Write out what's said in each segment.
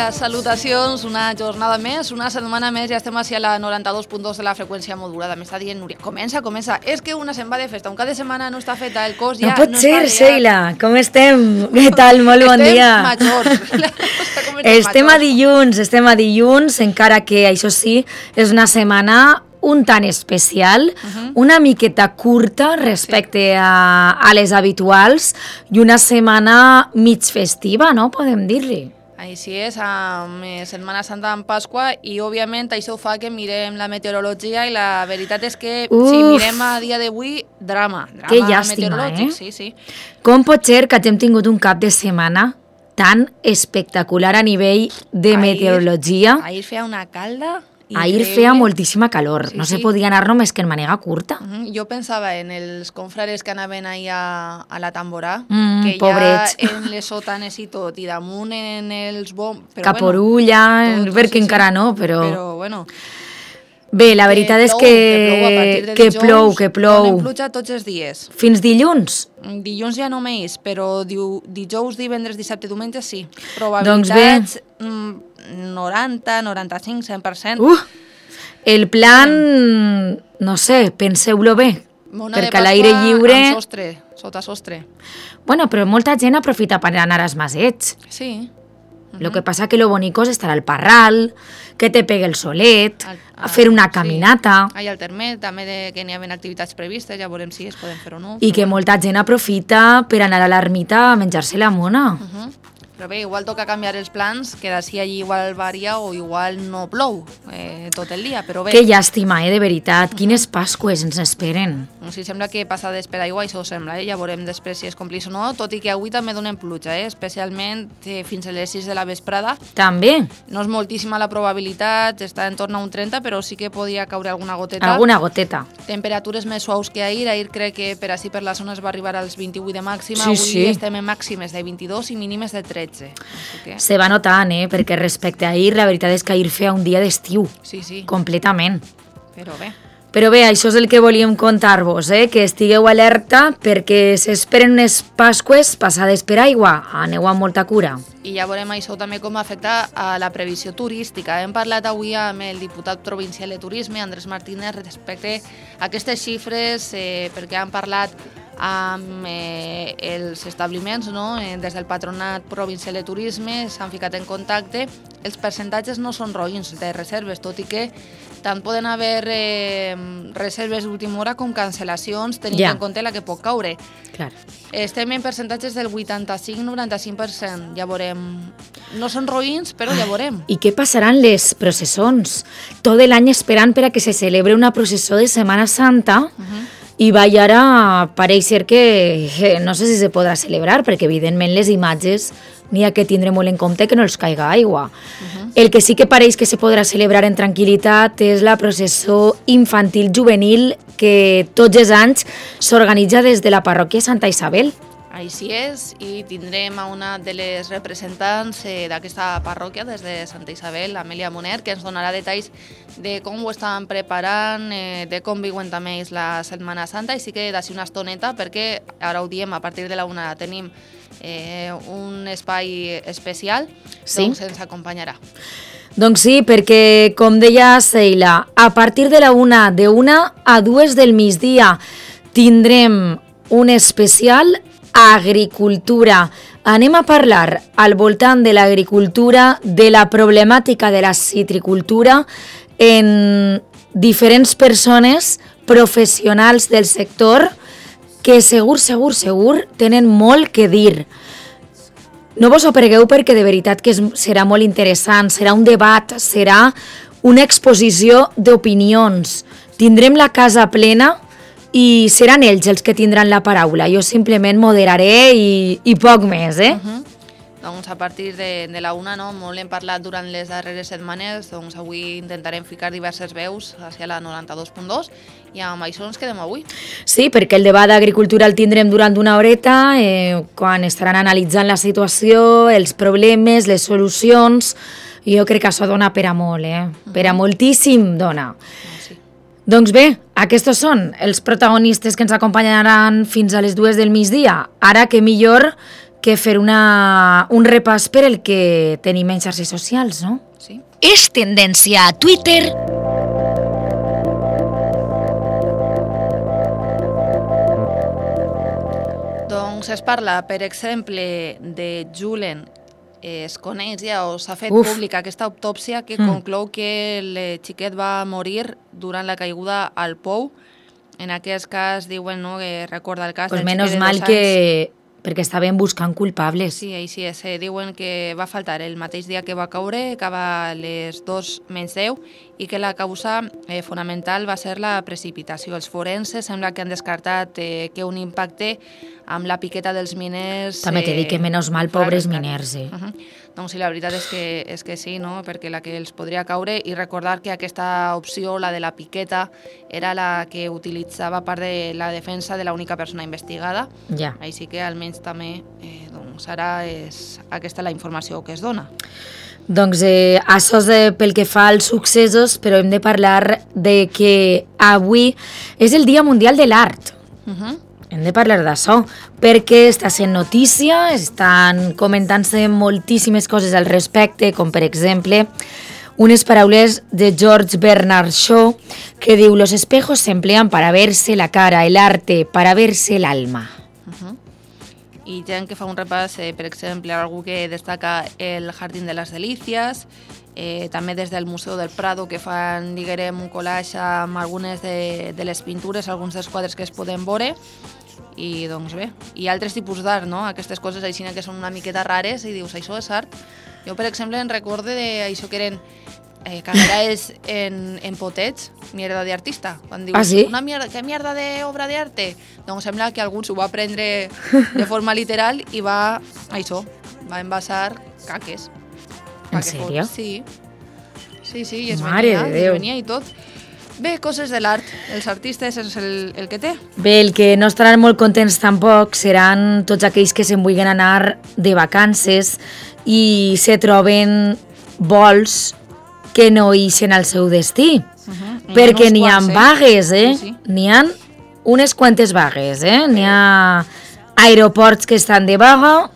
salutacions, una jornada més, una setmana més, ja estem així a la 92.2 de la freqüència modulada. M'està dient Núria, comença. És que una se'n va de festa, un cap de setmana no està feta, el cos ja no pot no ser, està Sheila, com estem? Què tal? Molt bon dia. Estem majors. Estem a dilluns, encara que això sí, és una setmana un tant especial, una miqueta curta respecte a les habituals i una setmana mig festiva, no? Podem dir-li. Així és, amb Setmana Santa en Pasqua i, òbviament, això fa que mirem la meteorologia i la veritat és que si mirem a dia d'avui, drama que llàstima, sí. Com pot ser que hàgim tingut un cap de setmana tan espectacular a nivell de meteorologia? Ahir feia una calda. Ahir feia moltíssima calor, no se podia anar només que en manera curta. Jo pensava en els confrares que anaven ahir a la Tamborà, que pobrets. ja en les sotanes i tot, i damunt en els bombs... Caporulla, perquè encara no, però... Però bueno... Bé, la veritat és que plou. Donen pluja tots els dies. Fins dilluns? Dilluns ja no més, però dijous, divendres, dissabte, diumenge sí. Probabilitats 90, 95, 100%. El plan, no sé, penseu-lo bé, perquè a l'aire lliure... Amb sostre, sota sostre. Bueno, però molta gent aprofita per anar als masets. Sí. Lo que passa que lo bonico és estar al parral, que te pegue el solet, a fer una caminata. Al termet, també que n'hi ha activitats previstes, ja veurem si es poden fer o no. I que molta gent aprofita per anar a l'ermita a menjar-se la mona. Però bé, igual toca canviar els plans, que d'ací allí igual varia o igual no plou tot el dia, però bé. Que llàstima, de veritat. Quines Pasques ens esperen. Si sembla que passades per aigua, això sembla, ja veurem després si es complís o no, tot i que avui també donen pluja, especialment fins a les 6 de la vesprada. També? No és moltíssima la probabilitat, està en torn a un 30, però sí que podia caure alguna goteta. Alguna goteta. Temperatures més suaus que ahir crec que per així per la zona es va arribar als 28 de màxima, avui estem en màximes de 22 i mínimes de 13. Que... Se va notant, perquè respecte a ahir, la veritat és que ahir feia un dia d'estiu. Sí. Completament. Però bé, això és el que volíem contar-vos, que estigueu alerta perquè s'esperen unes Pasques passades per aigua. Aneu amb molta cura. I ja veurem això també com afecta a la previsió turística. Hem parlat avui amb el diputat provincial de Turisme, Andrés Martínez, respecte a aquestes xifres, perquè han parlat amb els establiments, no? Des del Patronat Provincial de Turisme s'han ficat en contacte. Els percentatges no són roïns de reserves, tot i que tant poden haver reserves d'última hora com cancel·lacions, tenint en compte la que pot caure. Clar. Estem en percentatges del 85-95%, ja veurem. No són roïns, però ja veurem. I què passaran les processons? Tot l'any esperant per a que se celebre una processó de Setmana Santa, i va i ara pareix ser que no sé si se podrà celebrar, perquè evidentment les imatges n'hi ha que tindre molt en compte que no els caiga aigua. El que sí que pareix que se podrà celebrar en tranquil·litat és la processó infantil juvenil que tots els anys s'organitza des de la parròquia Santa Isabel. Així és, i tindrem a una de les representants d'aquesta parròquia, des de Santa Isabel, Amèlia Moner, que ens donarà detalls de com ho estan preparant, de com viuen també la Setmana Santa, i sí que d'ací una estoneta, perquè ara ho diem, a partir de la 1 tenim un espai especial, doncs ens acompanyarà. Doncs sí, perquè, com deia Sheila, a partir de la 1, de 1 a 2 del migdia, tindrem un especial agricultura. Anem a parlar al voltant de l'agricultura, de la problemàtica de la citricultura en diferents persones professionals del sector que segur tenen molt que dir. No vos ho pregueu perquè de veritat que serà molt interessant, serà un debat, serà una exposició d'opinions. Tindrem la casa plena i seran ells els que tindran la paraula. Jo simplement moderaré i poc més, Doncs a partir de la 1, no? Molt hem parlat durant les darreres setmanes, doncs avui intentarem ficar diverses veus hacia la 92.2 i amb això ens quedem avui. Sí, perquè el debat d'agricultura el tindrem durant una horeta, quan estaran analitzant la situació, els problemes, les solucions. Jo crec que això dona per a molt, per a moltíssim dona. Sí. Doncs bé, aquests són els protagonistes que ens acompanyaran fins a les 2 del migdia. Ara que millor que fer un repàs per el que tenim en xarxes socials, no? Sí. És tendència a Twitter. Doncs es parla, per exemple, de Julen. Es coneix ja o s'ha fet pública aquesta autòpsia que conclou que el xiquet va morir durant la caiguda al pou. En aquest cas diuen, no, que recorda el cas del xiquet de 2 anys. Menys mal que... perquè estaven buscant culpables. Sí, així és. Diuen que va faltar el mateix dia que va caure, cap a les 2:10, i que la causa fonamental va ser la precipitació. Els forenses sembla que han descartat que un impacte amb la piqueta dels miners... També t'he dit que menys mal, pobres miners. Doncs sí, la veritat és que sí, no? Perquè la que els podria caure, i recordar que aquesta opció, la de la piqueta, era la que utilitzava part de la defensa de l'única persona investigada. Ja. Així que almenys també doncs ara és aquesta la informació que es dona. Doncs això és pel que fa als successos, però hem de parlar de que avui és el Dia Mundial de l'Art. Hem de parlar d'això, perquè està sent notícia, estan comentant-se moltíssimes coses al respecte, com per exemple unes paraules de George Bernard Shaw que diu: «Los espejos se emplean para verse la cara, el arte para verse el alma». I gent que fa un repàs, per exemple, algú que destaca el Jardín de les Delícies, també des del Museu del Prado, que fan, diguem, un collage amb algunes de les pintures, alguns dels quadres que es poden veure, i doncs bé, i altres tipus d'art, no? Aquestes coses així que són una miqueta rares i dius, això és art. Jo, per exemple, en recorde d'això que eren carreras en potets, mierda de artista. Quan dius, sí? ¿Qué mierda de obra de arte? Doncs sembla que algú s'ho va prendre de forma literal i va envasar caques. En sèrio? Sí. Sí, i es venia i tot. Bé, coses de l'art. Els artistes és el que té. Bé, el que no estaran molt contents tampoc seran tots aquells que se'n vulguin anar de vacances i se troben vols que no ixen al seu destí. Perquè n'hi ha vagues, Sí. N'hi ha unes quantes vagues, N'hi ha aeroports que estan de vaga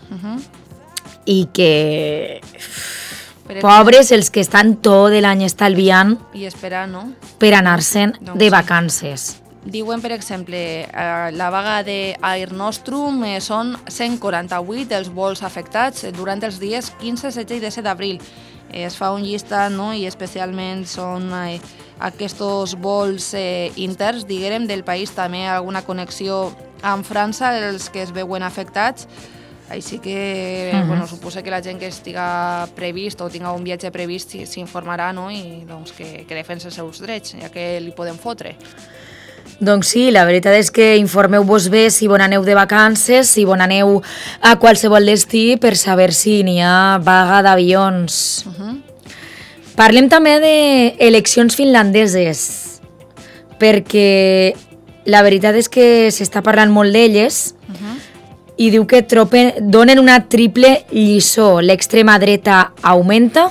i que... Pobres els que estan tot l'any estalviant i esperant, no? per anar-se'n de vacances. Diuen, per exemple, la vaga d'Air Nostrum són 148 els vols afectats durant els dies 15, 16 i 17 d'abril. Es fa un llistat, no? I especialment són aquests vols interns, diguem, del país, també alguna connexió amb França, els que es veuen afectats. Així que, bueno, suposa que la gent que estiga previst o tinga un viatge previst s'informarà, no? I doncs que defensa els seus drets, ja que li poden fotre. Doncs sí, la veritat és que informeu-vos bé si bon aneu de vacances, si bon aneu a qualsevol destí per saber si n'hi ha vaga d'avions. Parlem també d'eleccions finlandeses, perquè la veritat és que s'està parlant molt d'elles i diu que donen una triple lliçó. L'extrema dreta augmenta,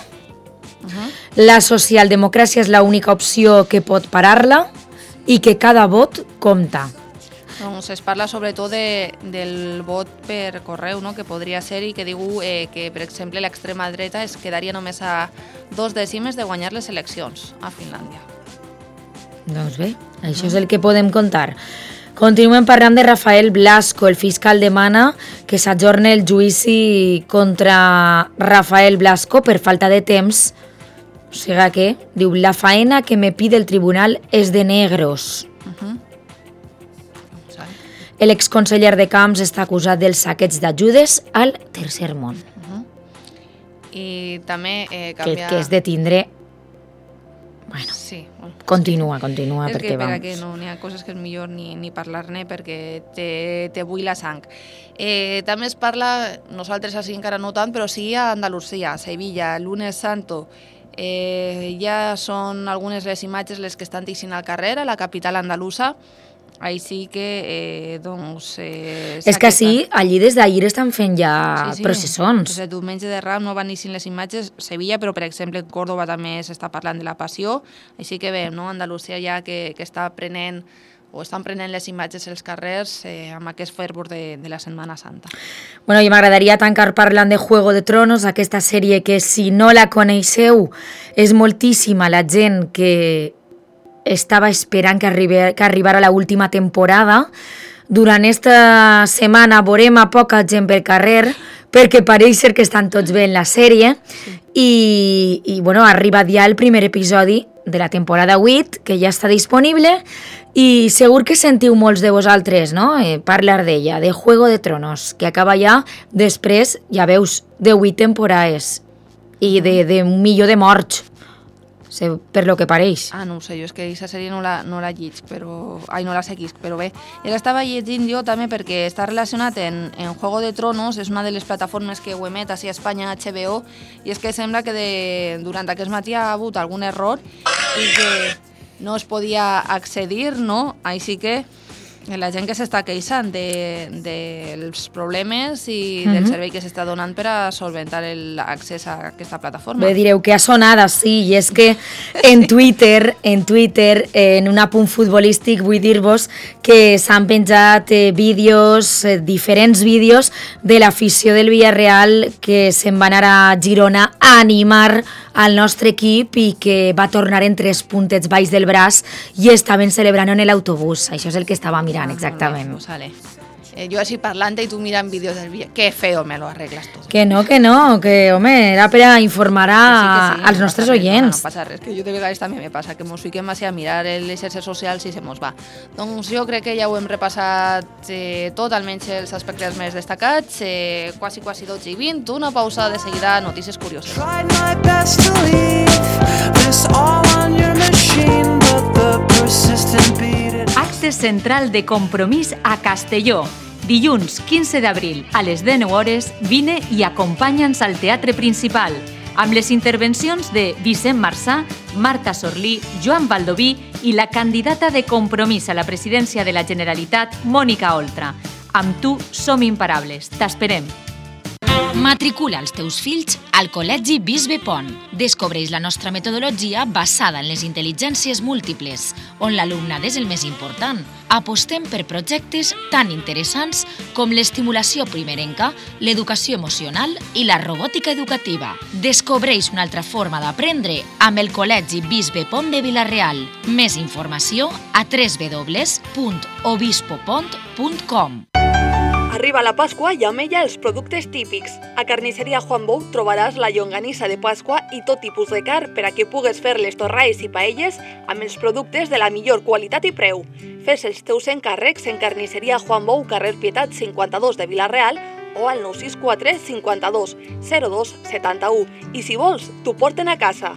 la socialdemocràcia és l'única opció que pot parar-la i que cada vot compta. Doncs es parla sobretot del vot per correu, no? Que podria ser, i que diu que, per exemple, l'extrema dreta es quedaria només a 2 dècimes de guanyar les eleccions a Finlàndia. Doncs bé, això és el que podem contar. Continuem parlant de Rafael Blasco. El fiscal demana que s'ajorni el judici contra Rafael Blasco per falta de temps. O sigui que, diu, la faena que me pide el tribunal és de negros. L'exconseller de Camps està acusat del saqueig d'ajudes al tercer món. I també canvia... Que és de tindre... Bueno, sí, bueno, continua, és perquè que vamos. Que no, n'hi ha coses que és millor ni parlar-ne perquè te bull la sang. També es parla, nosaltres així encara no tant, però sí a Andalusia, a Sevilla, Lunes Santo. Ja són algunes les imatges les que estan teixint al carrer, a la capital andalusa. Així que, doncs... És que sí, allí des d'ahir estan fent ja processons. Des del diumenge de Ram no van eixint les imatges. Sevilla, però per exemple en Córdoba també s'està parlant de la passió. Així que bé, no? Andalusia ja que està prenent o estan prenent les imatges als carrers amb aquest fervor de la Setmana Santa. Bueno, i m'agradaria tancar parlant de Juego de Tronos, aquesta sèrie que, si no la coneixeu, és moltíssima la gent que estava esperant que arribara l'última temporada. Durant esta setmana veurem a poca gent pel carrer, perquè pareix ser que estan tots bé en la sèrie, i bueno, ha arribat ja el primer episodi de la temporada 8, que ja està disponible, i segur que sentiu molts de vosaltres, no?, parlar d'ella, de Juego de Tronos, que acaba ja després, ja veus, de 8 temporades i de un milió de morts, per lo que pareix. No ho sé, jo és que aquesta sèrie no la llic, no la seguisc, però bé. I l'estava llegint jo també perquè està relacionat en Juego de Tronos, és una de les plataformes que ho emet així a Espanya, HBO, i és que sembla que durant aquest matí ha hagut algun error i que no es podia accedir, no? Així que la gent que s'està queixant dels problemes i del servei que s'està donant per a solventar l'accés a aquesta plataforma. Bé, direu que ha sonat, sí, i és que en Twitter, en un apunt futbolístic, vull dir-vos que s'han penjat diferents vídeos de l'afició del Villarreal que se'n va anar a Girona a animar al nostre equip i que va tornar en 3 puntets baix del braç i estaven celebrant en l'autobús. Això és el que estava mirant, exactament. Pues vale. Jo així parlant i tu mirant vídeos del vídeo. Que feo me lo arreglas tot. Que no, que home, era per a informar als nostres oients. No passa res, que jo de vegades també me passa, que mos fiquem així a mirar les xarxes socials i se mos va. Doncs jo crec que ja ho hem repassat tot, almenys els aspectes més destacats, quasi 12:20, una pausa de seguida, notícies curioses. Acte central de Compromís a Castelló. Dilluns 15 d'abril a les 19 hores vine i acompanya'ns al Teatre Principal amb les intervencions de Vicent Marçà, Marta Sorlí, Joan Baldoví i la candidata de Compromís a la presidència de la Generalitat, Mònica Oltra. Amb tu som imparables. T'esperem. Matricula els teus fills al Col·legi Bisbe Pont. Descobreix la nostra metodologia basada en les intel·ligències múltiples, on l'alumnat és el més important. Apostem per projectes tan interessants com l'estimulació primerenca, l'educació emocional i la robòtica educativa. Descobreix una altra forma d'aprendre amb el Col·legi Bisbe Pont de Vila-real. Més informació a www.obispopont.com. Arriba la Pasqua i amb ella els productes típics. A Carnisseria Juan Bou trobaràs la llonganissa de Pasqua i tot tipus de carn per a que pugues fer les torralles i paelles amb els productes de la millor qualitat i preu. Fes els teus encàrrecs en Carnisseria Juan Bou, carrer Pietat 52 de Vila-real o al 964 52 02 71. I si vols, t'ho porten a casa.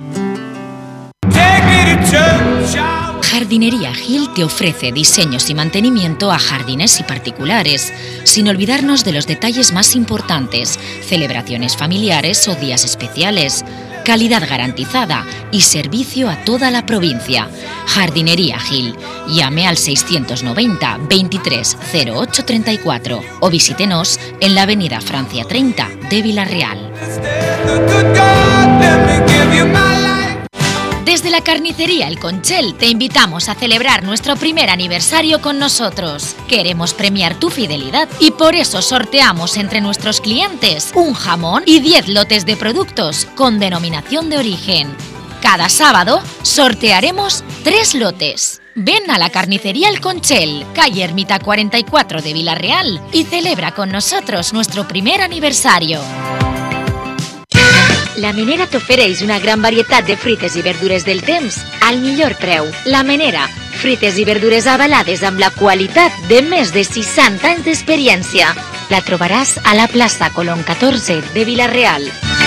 Jardinería Gil te ofrece diseños y mantenimiento a jardines y particulares, sin olvidarnos de los detalles más importantes, celebraciones familiares o días especiales, calidad garantizada y servicio a toda la provincia. Jardinería Gil. Llame al 690 23 08 34 o visítenos en la avenida Francia 30 de Vila-real. Desde la carnicería El Conchel te invitamos a celebrar nuestro primer aniversario con nosotros. Queremos premiar tu fidelidad y por eso sorteamos entre nuestros clientes un jamón y 10 lotes de productos con denominación de origen. Cada sábado sortearemos 3 lotes. Ven a la carnicería El Conchel, calle Ermita 44 de Vila-real y celebra con nosotros nuestro primer aniversario. La Menera t'ofereix una gran varietat de fruites i verdures del temps al millor preu. La Menera, fruites i verdures avalades amb la qualitat de més de 60 anys d'experiència. La trobaràs a la plaça Colón 14 de Vila-real.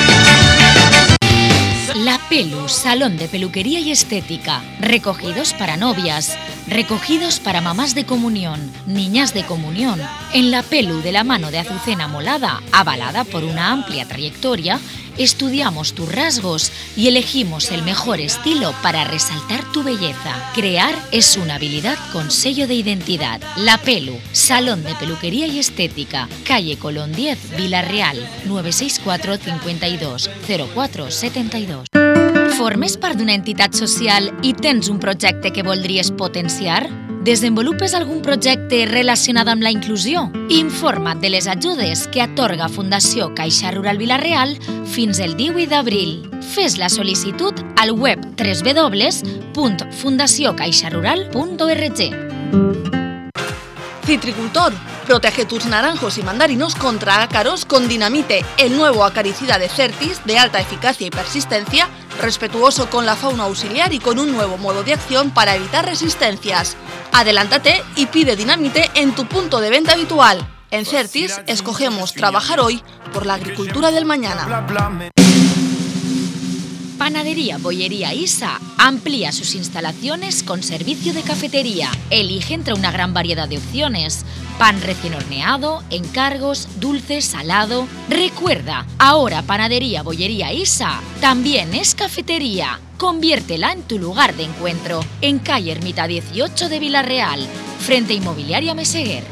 La Pelu, salón de peluquería y estética. Recogidos para novias, recogidos para mamás de comunión, niñas de comunión. En La Pelu, de la mano de Azucena Molada, avalada por una amplia trayectoria, estudiamos tus rasgos y elegimos el mejor estilo para resaltar tu belleza. Crear es una habilidad con sello de identidad. La Pelu, salón de peluquería y estética. Calle Colón 10, Vila-real, 964 52 04 72. Formes part d'una entitat social i tens un projecte que voldries potenciar? Desenvolupes algun projecte relacionat amb la inclusió? Informa't de les ajudes que atorga Fundació Caixa Rural Vila-real fins el 18 d'abril. Fes la sol·licitud al web www.fundaciocaixarural.org. Citricultor, protege tus naranjos y mandarinos contra ácaros con Dinamite, el nuevo acaricida de Certis de alta eficacia y persistencia, respetuoso con la fauna auxiliar y con un nuevo modo de acción para evitar resistencias. Adelántate y pide Dinamite en tu punto de venta habitual. En Certis escogemos trabajar hoy por la agricultura del mañana. Panadería Bollería Isa amplía sus instalaciones con servicio de cafetería. Elige entre una gran variedad de opciones: pan recién horneado, encargos, dulce, salado. Recuerda, ahora Panadería Bollería Isa también es cafetería. Conviértela en tu lugar de encuentro, en calle Ermita 18 de Vila-real, frente a Inmobiliaria Meseguer.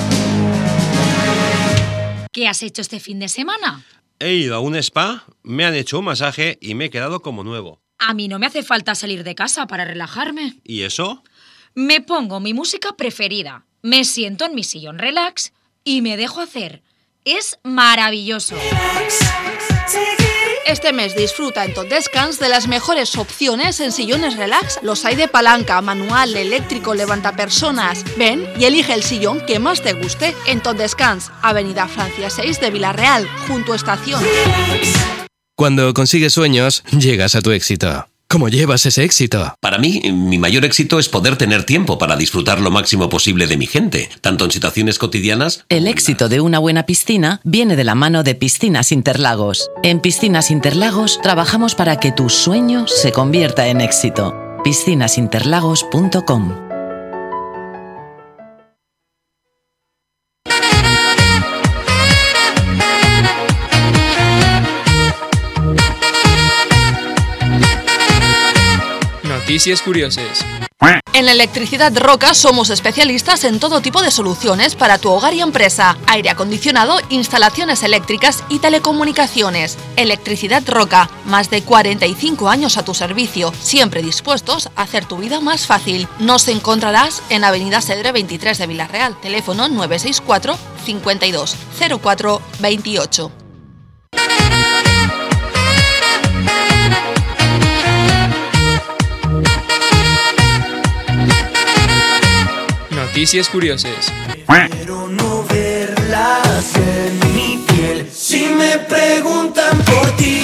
¿Qué has hecho este fin de semana? He ido a un spa, me han hecho un masaje y me he quedado como nuevo. A mí no me hace falta salir de casa para relajarme. ¿Y eso? Me pongo mi música preferida, me siento en mi sillón relax y me dejo hacer. Es maravilloso. Este mes disfruta en Tot Descans de las mejores opciones en sillones relax. Los hay de palanca, manual, eléctrico, levantapersonas. Ven y elige el sillón que más te guste en Tot Descans, Avenida Francia 6 de Vila-real, junto a Estación. Cuando consigues sueños, llegas a tu éxito. ¿Cómo llevas ese éxito? Para mí, mi mayor éxito es poder tener tiempo para disfrutar lo máximo posible de mi gente, tanto en situaciones cotidianas... El éxito de una buena piscina viene de la mano de Piscinas Interlagos. En Piscinas Interlagos trabajamos para que tu sueño se convierta en éxito. piscinasinterlagos.com. Noticias curiosas. En Electricidad Roca somos especialistas en todo tipo de soluciones para tu hogar y empresa. Aire acondicionado, instalaciones eléctricas y telecomunicaciones. Electricidad Roca, más de 45 años a tu servicio, siempre dispuestos a hacer tu vida más fácil. Nos encontrarás en Avenida Cedre 23 de Vila-real, teléfono 964 52 04 28. Noticias curiosas. Quiero no verlas en mi piel. Si me preguntan por ti,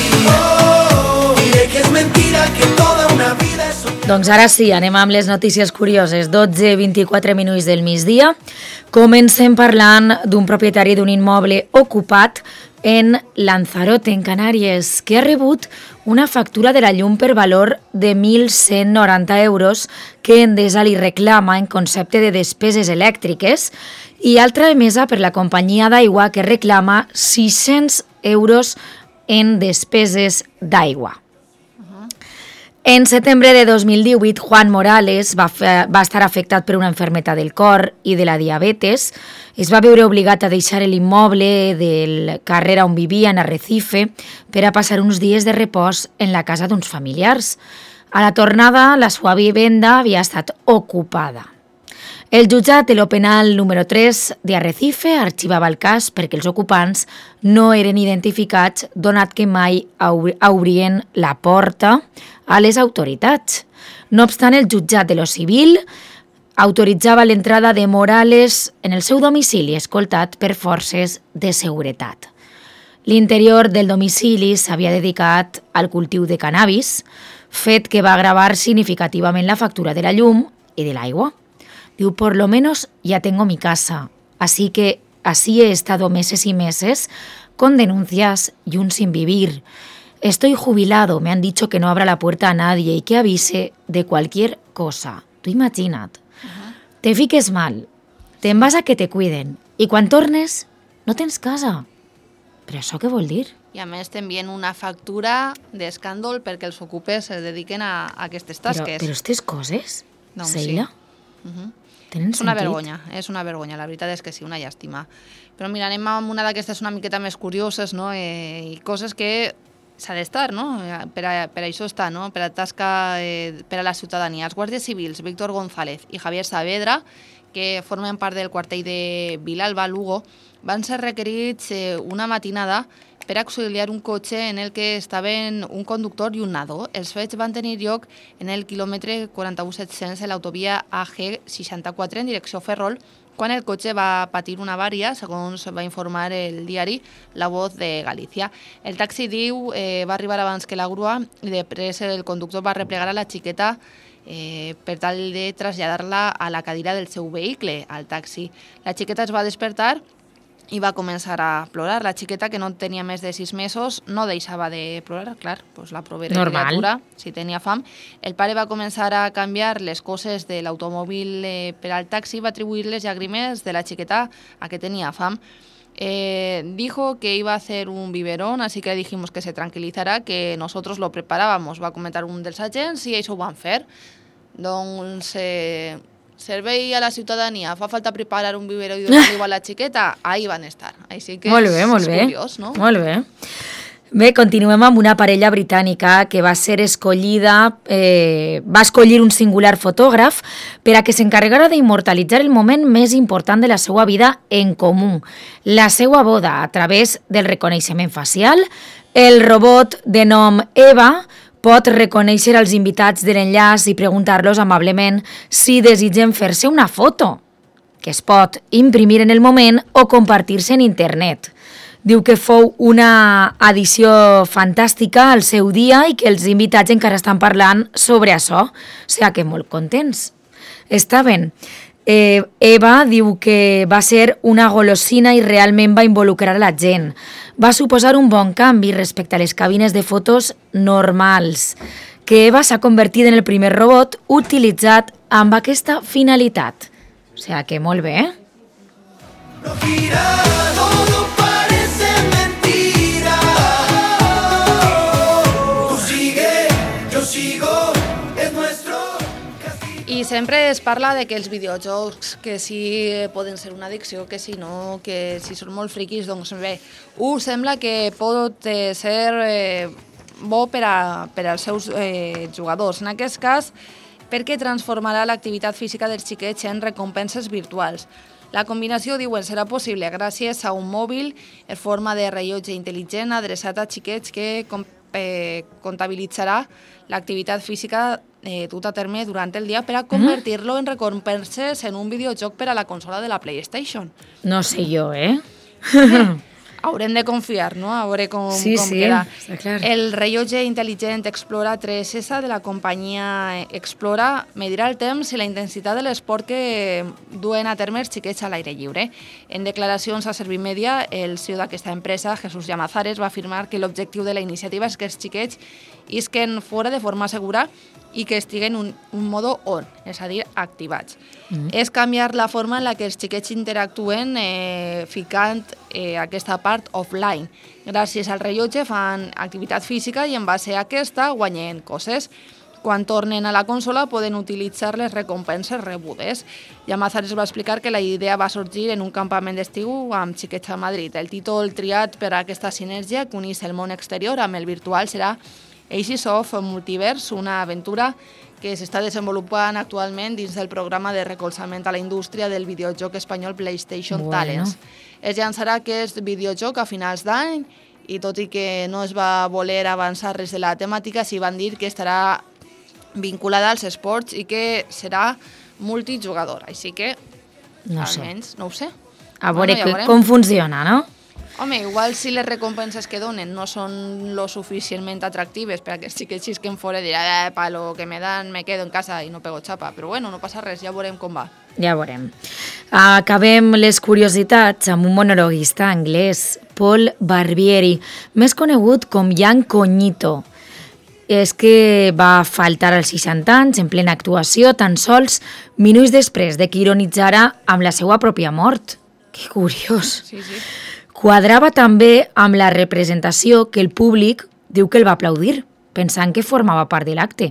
diré que es mentira, que toda una vida es... Doncs ara sí, anem amb les notícies curioses. 12:24 minuts del migdia. Comencem parlant d'un propietari d'un immoble ocupat en Lanzarote, en Canàries, que ha rebut una factura de la llum per valor de 1.190 euros que Endesa li reclama en concepte de despeses elèctriques i altra emesa per la companyia d'aigua que reclama 600 euros en despeses d'aigua. En setembre de 2018, Juan Morales va estar afectat per una malaltia del cor i de la diabetes. Es va veure obligat a deixar l'immoble del carrer on vivia, en Arrecife, per a passar uns dies de repòs en la casa d'uns familiars. A la tornada, la seva vivenda havia estat ocupada. El jutjat de lo penal número 3 de Arrecife arxivava el cas perquè els ocupants no eren identificats, donat que mai obrien la porta a les autoritats. No obstant, el jutjat de lo civil autoritzava l'entrada de Morales en el seu domicili, escoltat per forces de seguretat. L'interior del domicili s'havia dedicat al cultiu de cannabis, fet que va agravar significativament la factura de la llum i de l'aigua. Diu, por lo menos ya tengo mi casa, así que así he estado meses y meses con denuncias y un sin vivir. Estoy jubilado, me han dicho que no abra la puerta a nadie y que avise de cualquier cosa. Tú imagina't. Te fiques mal, te'n vas a que te cuiden i quan tornes no tens casa. Però això què vol dir? I a més t'envien una factura d'escàndol perquè els ocupes es dediquen a aquestes tasques. Però aquestes coses, doncs Seila, sí. Tenen és una sentit? és una vergonya, la veritat és que sí, una llàstima. Però mira, anem amb una d'aquestes una miqueta més curioses, no? I coses que s'ha d'estar, no? Per això està, no? Per a tasca per a la ciutadania. Els guàrdies civils Víctor González i Javier Saavedra, que formen part del quartell de Vilalba, Lugo, van ser requerits una matinada per auxiliar un cotxe en el que estaven un conductor i un nadó. Els fets van tenir lloc en el quilòmetre 41.700 de l'autovia AG64 en direcció Ferrol, quan el cotxe va patir una avaria, segons va informar el diari La Voz de Galícia. El taxi, diu, va arribar abans que la grua i després el conductor va replegar a la xiqueta per tal de traslladar-la a la cadira del seu vehicle, al taxi. La xiqueta es va despertar i va començar a plorar. La xiqueta, que no tenia més de 6 mesos, no deixava de plorar, clar, pues la provera criatura, si tenia fam. El pare va començar a canviar les coses de l'automòbil per al taxi, va atribuir les llàgrimes de la xiqueta a que tenia fam. Dijo que iba a hacer un biberón, así que dijimos que se tranquilizará, que nosotros lo preparábamos, va comentar un dels agents, i això ho van fer. Doncs... servei a la ciutadania, fa falta preparar un biberó i donar-li a la xiqueta, ahí van estar. Així que molt bé, és bé. Curiós, no? Molt bé. Bé, continuem amb una parella britànica que va ser escollida, va escollir un singular fotògraf per a que s'encarregara d'immortalitzar el moment més important de la seva vida en comú, la seva boda, a través del reconeixement facial. El robot de nom Eva pot reconèixer els invitats de l'enllaç i preguntar-los amablement si desitgen fer-se una foto, que es pot imprimir en el moment o compartir-se en internet. Diu que fou una edició fantàstica al seu dia i que els invitats encara estan parlant sobre això, o sigui que molt contents. Està bé. Eva diu que va ser una golosina i realment va involucrar a la gent. Va suposar un bon canvi respecte a les cabines de fotos normals, que Eva s'ha convertit en el primer robot utilitzat amb aquesta finalitat. O sigui que molt bé, eh? No gira, todo parece mentira. Tú sigue, yo sigo, es nuestro. I sempre es parla de que els videojocs, que si poden ser una addicció, que si no, que si són molt friquis, doncs bé, sembla que pot ser bo per als seus jugadors. En aquest cas, perquè transformarà l'activitat física dels xiquets en recompenses virtuals. La combinació, diuen, serà possible gràcies a un mòbil en forma de rellotge intel·ligent adreçat a xiquets que comptabilitzarà l'activitat física dut a terme durant el dia per a convertir-lo en recompenses en un videojoc per a la consola de la PlayStation. No sé jo, eh? Haurem de confiar, no? A veure com queda. Està clar. El rellotge intel·ligent Explora 3S de la companyia Explora medirà el temps i la intensitat de l'esport que duen a terme els xiquets a l'aire lliure. En declaracions a Servimedia, el CEO d'aquesta empresa, Jesús Llamazares, va afirmar que l'objectiu de la iniciativa és que els xiquets isquen fora de forma segura i que estiguen en un modo on, és a dir, activats. És canviar la forma en la que els xiquets interactuen ficant aquesta part offline. Gràcies al rellotge fan activitat física i en base a aquesta guanyen coses. Quan tornen a la consola poden utilitzar les recompenses rebudes. Llamazares va explicar que la idea va sorgir en un campament d'estiu amb xiquets a Madrid. El títol triat per a aquesta sinergia que unís el món exterior amb el virtual serà Aces of Multiverse, una aventura que s'està desenvolupant actualment dins del programa de recolzament a la indústria del videojoc espanyol PlayStation Talents. Es llançarà aquest videojoc a finals d'any i tot i que no es va voler avançar res de la temàtica, s'hi van dir que estarà vinculada als esports i que serà multijugador. Així que, almenys, no ho sé. A veure com funciona, no? Home, igual si les recompenses que donen no són lo suficientment atractives per a que sí que xisquen fora i dirà pa lo que me dan me quedo en casa i no pego xapa, però bueno, no passa res, ja veurem com va. Ja veurem. Acabem les curiositats amb un monologuista anglès, Paul Barbieri, més conegut com Jan Cognito. És que va faltar als 60 anys en plena actuació tan sols minuts després de que ironitzara amb la seva pròpia mort. Que curiós. Sí, sí. Quadrava també amb la representació que el públic diu que el va aplaudir, pensant que formava part de l'acte.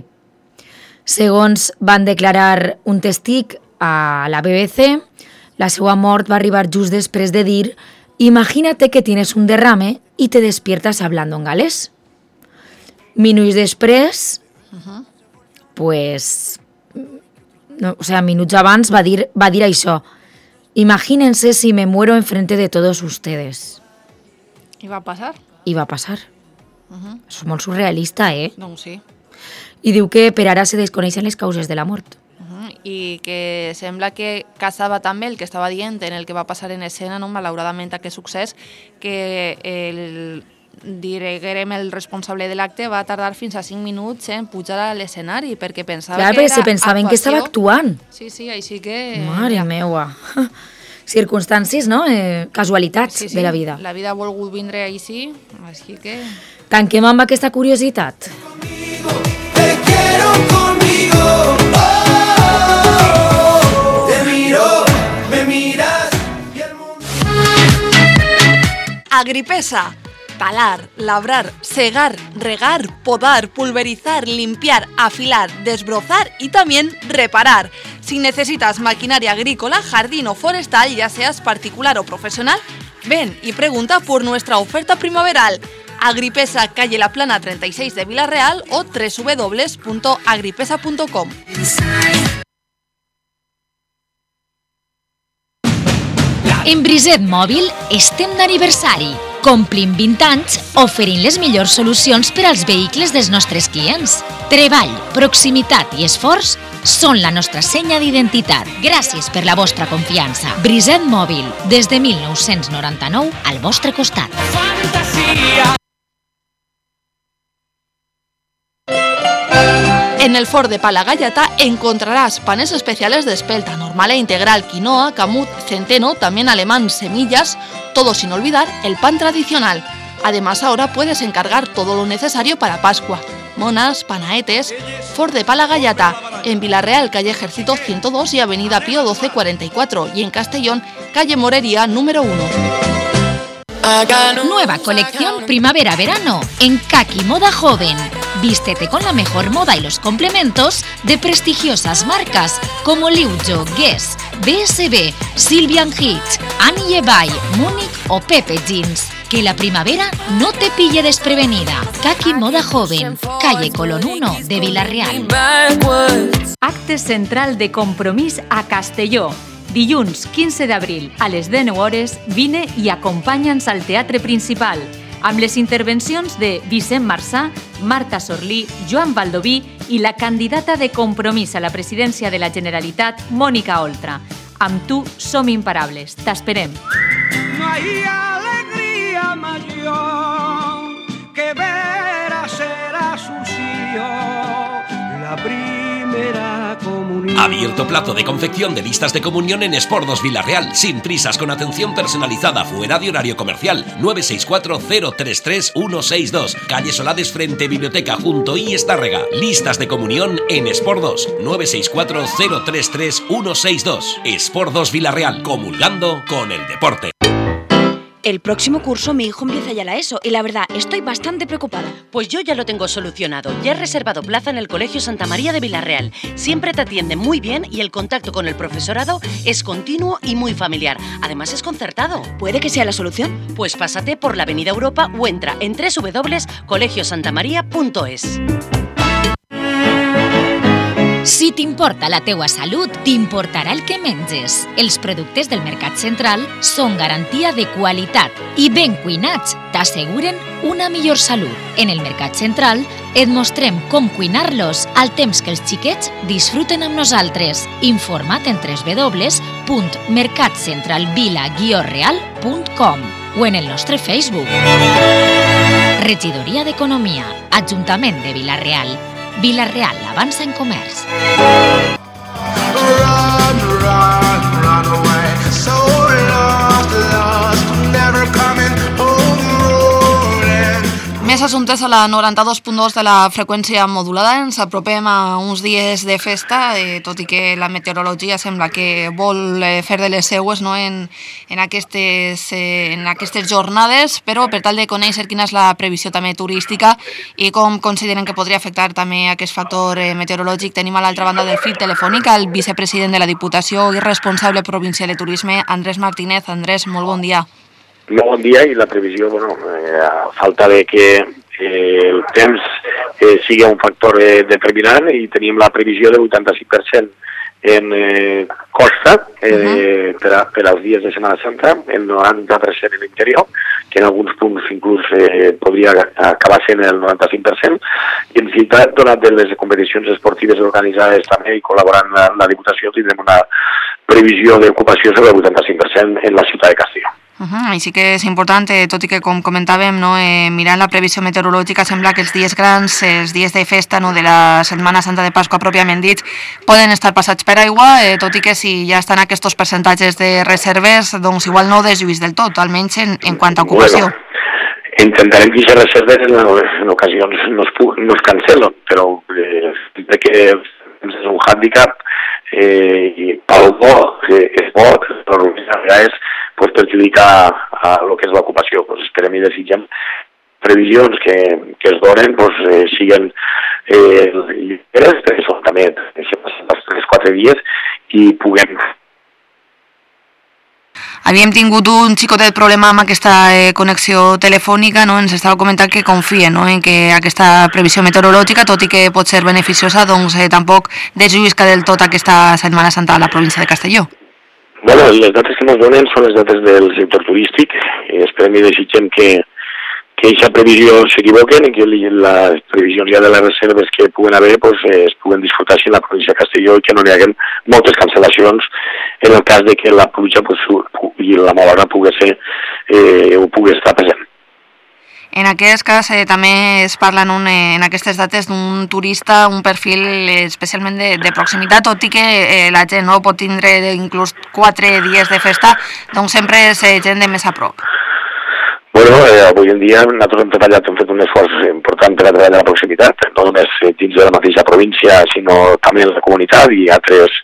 Segons van declarar un testig a la BBC, la seva mort va arribar just després de dir «Imagínate que tienes un derrame y te despiertas hablando en galés». Minuts després, pues, no, o sea, minuts abans va dir això. Imagínense si me muero enfrente de todos ustedes. I va passar? I va passar. És molt surrealista, Doncs sí. I diu que per ara se desconeixen les causes de la mort. I que sembla que casava també el que estava dient en el que va passar en escena, no? Malauradament aquest succés, que diguem el responsable de l'acte va tardar fins a 5 minuts en pujar a l'escenari perquè pensava que era se pensaven actuació. Que estava actuant. Sí, així que... Mare meua. Circumstàncies, no? Casualitats de la vida. La vida ha volgut vindre així, així que... Tanquem amb aquesta curiositat. Te quiero conmigo. Te miro, me miras y el mundo... Agripesa. Talar, labrar, segar, regar, podar, pulverizar, limpiar, afilar, desbrozar y también reparar. Si necesitas maquinaria agrícola, jardín o forestal, ya seas particular o profesional, ven y pregunta por nuestra oferta primaveral. Agripesa, calle La Plana 36 de Vila-real o www.agripesa.com. En Briset Mòbil estem d'aniversari. Complim 20 anys oferint les millors solucions per als vehicles dels nostres clients. Treball, proximitat i esforç són la nostra senya d'identitat. Gràcies per la vostra confiança. Briset Mòbil, des de 1999 al vostre costat. En el Ford de Pala Gallata encontrarás panes especiales de espelta, normal e integral, quinoa, camut, centeno, también alemán, semillas, todo sin olvidar el pan tradicional. Además, ahora puedes encargar todo lo necesario para Pascua. Monas, panaetes. Ford de Pala Gallata, en Vila-real, calle Ejército 102 y avenida Pío 1244, y en Castellón, calle Morería número 1. Nueva colección primavera-verano en Kaki Moda Joven. Vístete con la mejor moda y los complementos de prestigiosas marcas como Liujo, Guess, BSB, Sylvian Hitch, Annie Levi, Múnich o Pepe Jeans. Que la primavera no te pille desprevenida. Kaki Moda Joven, calle Colón 1 de Vila-real. Acte central de Compromís a Castelló. Dilluns 15 d'abril a les 19 hores vine i acompanya'ns al Teatre Principal amb les intervencions de Vicent Marçà, Marta Sorlí, Joan Baldoví i la candidata de Compromís a la presidència de la Generalitat, Mònica Oltra. Amb tu som imparables. T'esperem. No hay alegría mayor que ver hacer a sus hijos la primera comunión. Abierto plazo de confección de listas de comunión en Espordos Vila-real, sin prisas, con atención personalizada, fuera de horario comercial. 964-033-162, calle Solades frente Biblioteca junto I Estárrega. Listas de comunión en Espordos. 964-033-162. Espordos Vila-real, comulgando con el deporte. El próximo curso mi hijo empieza ya la ESO y la verdad estoy bastante preocupada. Pues yo ya lo tengo solucionado. Ya he reservado plaza en el Colegio Santa María de Vila-real. Siempre te atienden muy bien y el contacto con el profesorado es continuo y muy familiar. Además es concertado. ¿Puede que sea la solución? Pues pásate por la Avenida Europa o entra en www.colegiosantamaria.es. Si t'importa la teua salut, t'importarà el que menges. Els productes del Mercat Central són garantia de qualitat i ben cuinats t'asseguren una millor salut. En el Mercat Central et mostrem com cuinar-los al temps que els xiquets disfruten amb nosaltres. Informa't en www.mercatcentralvila-real.com o en el nostre Facebook. Regidoria d'Economia, Ajuntament de Vila-real. Vila-real avança en comerç. Run, run, run away. So lost, lost, never coming home rolling. Més assumptes a la 92.2 de la freqüència modulada. Ens apropem a uns dies de festa, tot i que la meteorologia sembla que vol fer de les seues, no? en aquestes jornades, però per tal de conèixer quina és la previsió també turística i com consideren que podria afectar també aquest factor meteorològic, tenim a l'altra banda del fil telefònic el vicepresident de la Diputació i responsable provincial de turisme, Andrés Martínez. Andrés, molt bon dia. Molt bon dia, i la previsió, a falta de que el temps sigui un factor determinant i tenim la previsió de 85% en costa per als dies de Setmana Santa, el 90% en l'interior, que en alguns punts inclús podria acabar sent el 95%, i en ciutat, donat de les competicions esportives organitzades també i col·laborant amb la Diputació, tindrem una previsió d'ocupació sobre el 85% en la ciutat de Castelló. I sí que és important, tot i que com comentàvem, mirant la previsió meteorològica, sembla que els dies grans, els dies de festa de la Setmana Santa de Pasqua pròpiament dit, poden estar passats per aigua, tot i que si ja estan aquests percentatges de reserves, doncs igual no ho deslluís del tot, almenys en quant a ocupació. Intentarem que aquestes reserves en ocasions no es cancelen, però crec que és un hàndicap i pel bo, és bo, però a vegades perjudicar el que és l'ocupació. Esperem i desitgem previsions que es donen siguin lliures, perquè són també els 3-4 dies, i puguem... Havíem tingut un xicotet problema amb aquesta connexió telefònica, ens estava comentant que confien en que aquesta previsió meteorològica, tot i que pot ser beneficiosa, doncs tampoc deslluïsca del tot aquesta Setmana Santa a la província de Castelló. Bueno, les dates que ens donen són les dates del sector turístic. Esperem i desitgem que aquesta previsió s'equivoquen i que les previsions ja de les reserves que puguen haver es puguen disfrutar així en la província de Castelló i que no hi hagi moltes cancel·lacions en el cas de que la pluja i la malora pugui estar present. En aquest cas també es parla en aquestes dates d'un turista, un perfil especialment de proximitat, tot i que la gent no pot tindre inclús 4 dies de festa, doncs sempre és gent de més a prop. Bueno, avui en dia nosaltres hem fet un esforç important per a treballar la proximitat, no només dins de la mateixa província, sinó també en la comunitat i altres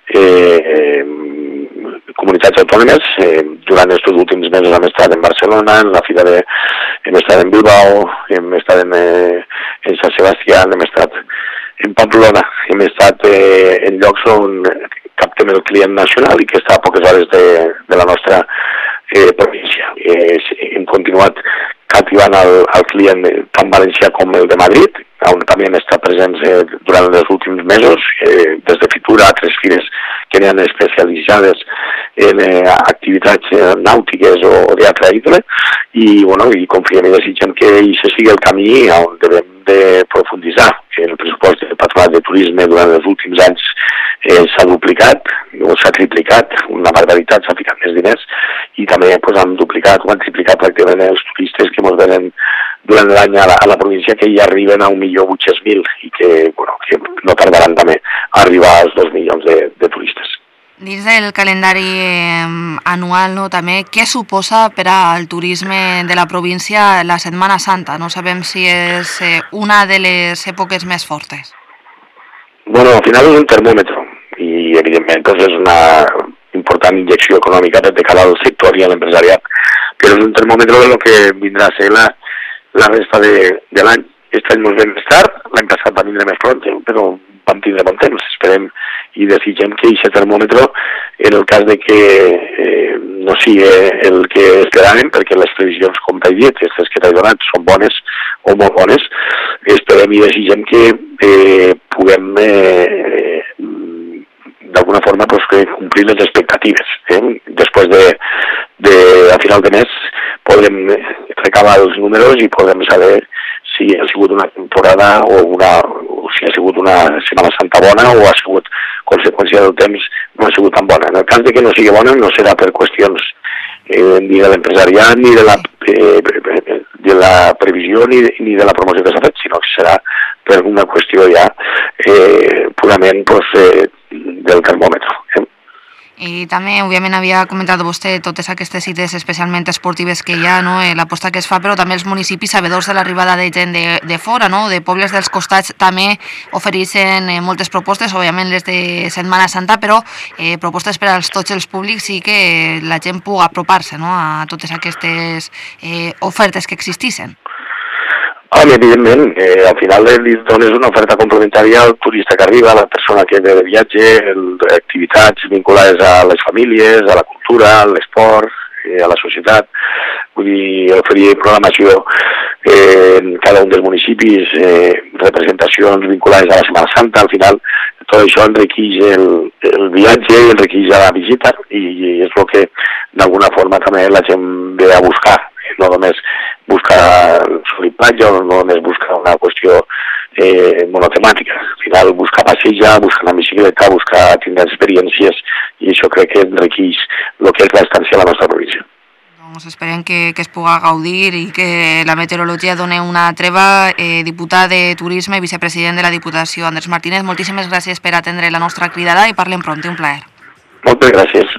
comunitats autònomes. Durant aquests últims mesos hem estat en Barcelona, en la fira hem estat en Bilbao, hem estat en Sant Sebastià, hem estat en Pamplona, hem estat en llocs on captem el client nacional i que està a poques hores de la nostra província. Hem continuat captivant el client tant valencià com el de Madrid, on també hem estat presents durant els últims mesos, des de Fitura, altres fires que n'hi ha especialitzades en activitats nàutiques o d'altra índole, i confiem i desitgem que això sigui el camí on devem de profunditzar. El pressupost del Patronat de Turisme durant els últims anys s'ha duplicat o s'ha triplicat, una barbaritat, s'ha ficat més diners, i també han duplicat o han triplicat pràcticament els turistes que ens venen durant l'any a la província, que ja arriben a 1.800.000 i que no tardaran també a arribar als 2 milions de turistes. Dins del calendari anual, també, què suposa per al turisme de la província la Setmana Santa? No sabem si és una de les èpoques més fortes. Bueno, al final és un termòmetre i evidentment és una important injecció econòmica de cara al sector i a l'empresariat, però és un termòmetre del que vindrà a ser la resta de l'any. Aquest any ens ve més tard, l'any passat va vindre més pront, però vam tindre bon temps. Esperem i desitgem que aquest termòmetre, en el cas de que no sigui el que esperàvem, perquè les previsions, com t'he dit, aquestes que t'he donat, són bones o molt bones, esperem i desitgem que puguem d'alguna forma complir les expectatives. Després a final de mes podem recabar els números i podem saber si ha sigut una temporada o si ha sigut una Setmana Santa bona o ha sigut conseqüència del temps no ha sigut tan bona. En el cas de que no sigui bona no serà per qüestions ni de l'empresariat ni de la previsió ni de la promoció que s'ha fet, sinó que serà per una qüestió ja purament del termòmetre. I també, òbviament, havia comentat vostè totes aquestes cites especialment esportives que hi ha, l'aposta que es fa, però també els municipis, sabedors de l'arribada de gent de fora, de pobles dels costats, també ofereixen moltes propostes, òbviament les de Setmana Santa, però propostes per als tots els públics i que la gent pugui apropar-se a totes aquestes ofertes que existissin. Evidentment, al final li dones una oferta complementària al turista que arriba, a la persona que ve de viatge, activitats vinculades a les famílies, a la cultura, a l'esport, a la societat. Vull dir, oferir programació cada un dels municipis, representacions vinculades a la Setmana Santa. Al final tot això enriqueix el viatge i enriqueix la visita, i és el que d'alguna forma també la gent ve a buscar, no només buscar sol i platja, o no només buscar una qüestió monotemàtica. Al final buscar passejar, buscar una bicicleta, buscar tindre experiències, i això crec que enriqueix el que és l'estància a la nostra província. Doncs esperem que es puga gaudir i que la meteorologia doni una treva. Diputat de Turisme i vicepresident de la Diputació, Andrés Martínez, moltíssimes gràcies per atendre la nostra cridada i parlem pront, un plaer. Moltes gràcies.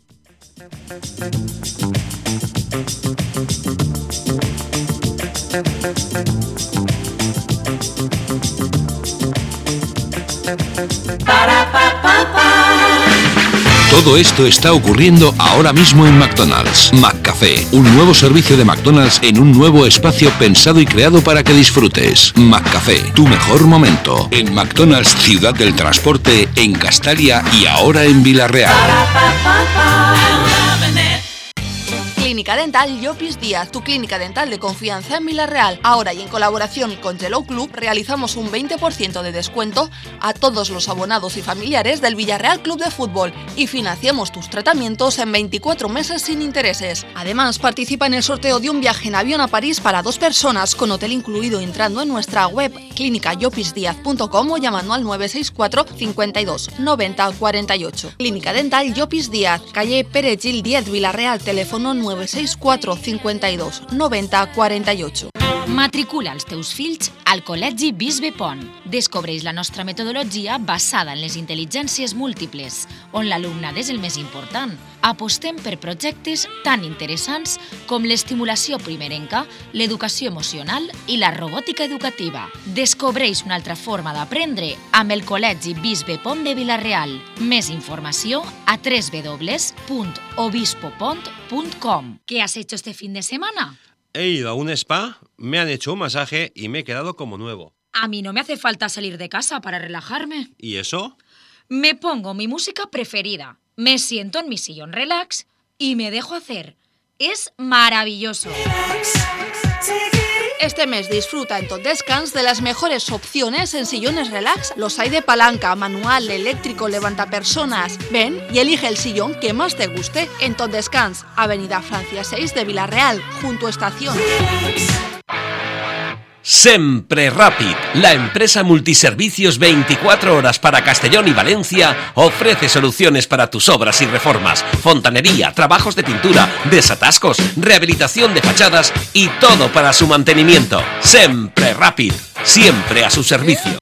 Todo esto está ocurriendo ahora mismo en McDonald's. McCafé, un nuevo servicio de McDonald's en un nuevo espacio pensado y creado para que disfrutes. McCafé, tu mejor momento. En McDonald's Ciudad del Transporte, en Castalia y ahora en Vila-real. Clínica Dental Llopis Díaz, tu clínica dental de confianza en Vila-real. Ahora y en colaboración con Hello Club realizamos un 20% de descuento a todos los abonados y familiares del Villarreal Club de Fútbol y financiamos tus tratamientos en 24 meses sin intereses. Además, participa en el sorteo de un viaje en avión a París para 2 personas con hotel incluido entrando en nuestra web clinicallopisdiaz.com o llamando al 964 52 90 48. Clínica Dental Llopis Díaz, calle Pere Gil 10, Vila-real, teléfono 964 52 90 48. Matricula els teus fills al Col·legi Bisbe Pont. Descobreix la nostra metodologia basada en les intel·ligències múltiples, on l'alumnat és el més important. Apostem per projectes tan interessants com l'estimulació primerenca, l'educació emocional i la robòtica educativa. Descobreix una altra forma d'aprendre amb el Col·legi Bisbe Pont de Vila-real. Més informació a www.obispopont.com. ¿Qué has hecho este fin de semana? He ido a un spa, me han hecho un masaje y me he quedado como nuevo. A mí no me hace falta salir de casa para relajarme. ¿Y eso? Me pongo mi música preferida, me siento en mi sillón relax y me dejo hacer. Es maravilloso. Este mes disfruta en Tot Descans de las mejores opciones en sillones relax. Los hay de palanca, manual, eléctrico, levantapersonas. Ven y elige el sillón que más te guste en Tot Descans, Avenida Francia 6 de Vila-real, junto a Estación. Sempre Rapid, la empresa multiservicios 24 horas para Castellón y Valencia, ofrece soluciones para tus obras y reformas, fontanería, trabajos de pintura, desatascos, rehabilitación de fachadas y todo para su mantenimiento. Sempre Rapid, siempre a su servicio.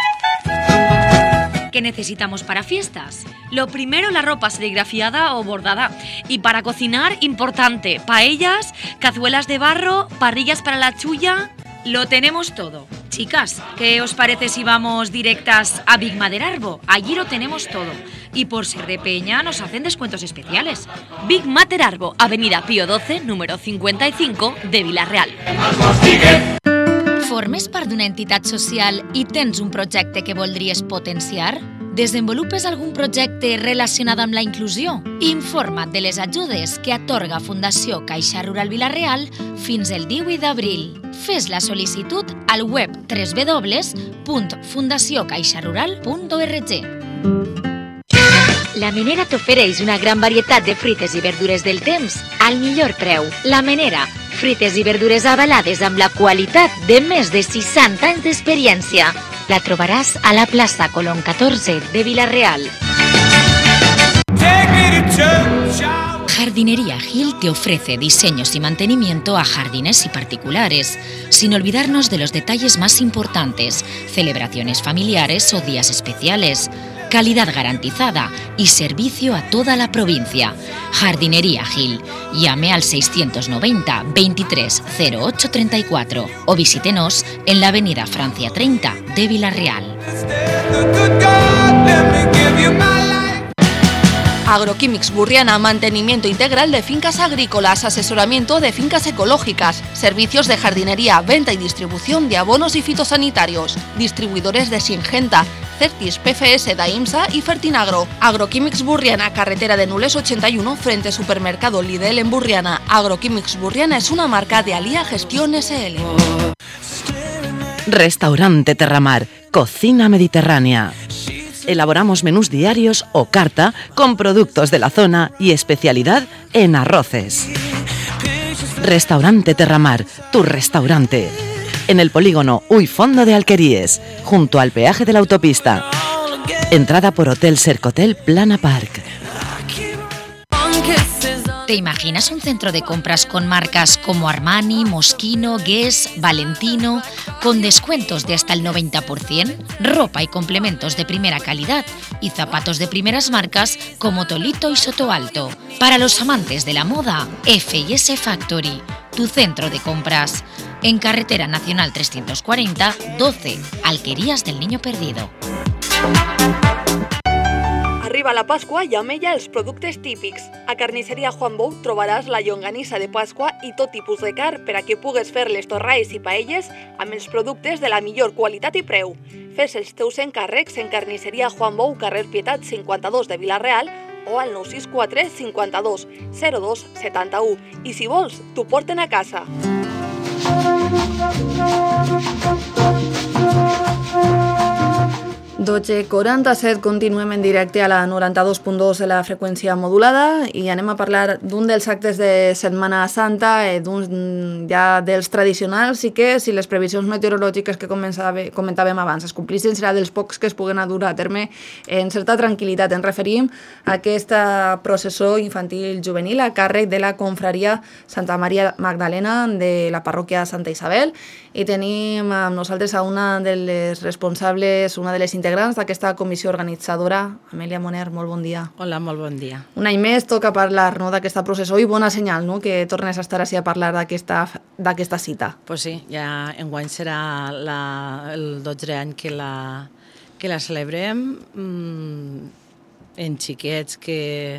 ¿Qué necesitamos para fiestas? Lo primero, la ropa serigrafiada o bordada. Y para cocinar, importante, paellas, cazuelas de barro, parrillas para la chulla. Lo tenemos todo. Chicas, ¿qué os parece si vamos directas a Big Materarbo? Allí lo tenemos todo. Y por ser de Peña nos hacen descuentos especiales. Big Materarbo, Avenida Pío 12, número 55 de Vila-real. Formes part d'una entitat social i tens un projecte que voldries potenciar? Desenvolupes algun projecte relacionat amb la inclusió? Informa't de les ajudes que atorga Fundació Caixa Rural Vila-real fins el 18 d'abril. Fes la sol·licitud al web www.fundaciocaixarural.org. La Menera t'ofereix una gran varietat de fruites i verdures del temps al millor preu. La Menera, fruites i verdures avalades amb la qualitat de més de 60 anys d'experiència. La trobaràs a la plaça Colón 14 de Vila-real. Jardinería Gil te ofrece diseños y mantenimiento a jardines y particulares, sin olvidarnos de los detalles más importantes, celebraciones familiares o días especiales, calidad garantizada y servicio a toda la provincia. Jardinería Gil. Llame al 690 23 08 34 o visítenos en la avenida Francia 30 de Vila-real. Agroquímics Burriana, mantenimiento integral de fincas agrícolas, asesoramiento de fincas ecológicas, servicios de jardinería, venta y distribución de abonos y fitosanitarios, distribuidores de Singenta, Certis PFS d'Aimsa i Fertinagro. Agroquímics Burriana, carretera de Nules 81, frente Supermercado Lidl en Burriana. Agroquímics Burriana es una marca de Alía Gestión SL. Restaurante Terramar, cocina mediterránea. Elaboramos menús diarios o carta con productos de la zona y especialidad en arroces. Restaurante Terramar, tu restaurante. En el polígono Uy Fondo de Alqueríes, junto al peaje de la autopista. Entrada por Hotel Sercotel Plana Park. ¿Te imaginas un centro de compras con marcas como Armani, Moschino, Guess, Valentino, con descuentos de hasta el 90%, ropa y complementos de primera calidad y zapatos de primeras marcas como Tolito y Soto Alto? Para los amantes de la moda, F&S Factory, tu centro de compras. En Carretera Nacional 340, 12, Alquerías del Niño Perdido. Arriba la Pasqua i amb ella els productes típics. A Carnisseria Juan Bou trobaràs la llonganissa de Pasqua i tot tipus de carn per a que pugues fer les torrades i paelles amb els productes de la millor qualitat i preu. Fes els teus encàrrecs en Carnisseria Juan Bou, carrer Pietat 52 de Vila-real o al 964 52 02 71. I si vols, t'ho porten a casa. Doce 47, continuem en directe a la 92.2 de la freqüència modulada i anem a parlar d'un dels actes de Setmana Santa, d'un ja dels tradicionals, i que si les previsions meteorològiques que comentàvem abans es complissin serà dels pocs que es puguen dur a terme en certa tranquil·litat. Ens referim a aquesta processó infantil juvenil a càrrec de la confraria Santa Maria Magdalena de la parròquia Santa Isabel, i tenim amb nosaltres a una de les responsables, una de les integrants d'aquesta comissió organitzadora, Amèlia Moner, molt bon dia. Hola, molt bon dia. Un any més toca parlar, no, d'aquesta processó, i bona senyal, no?, que tornes a estar així a parlar d'aquesta cita. Pues sí, ja enguany serà el 12è any que la celebrem, en xiquets que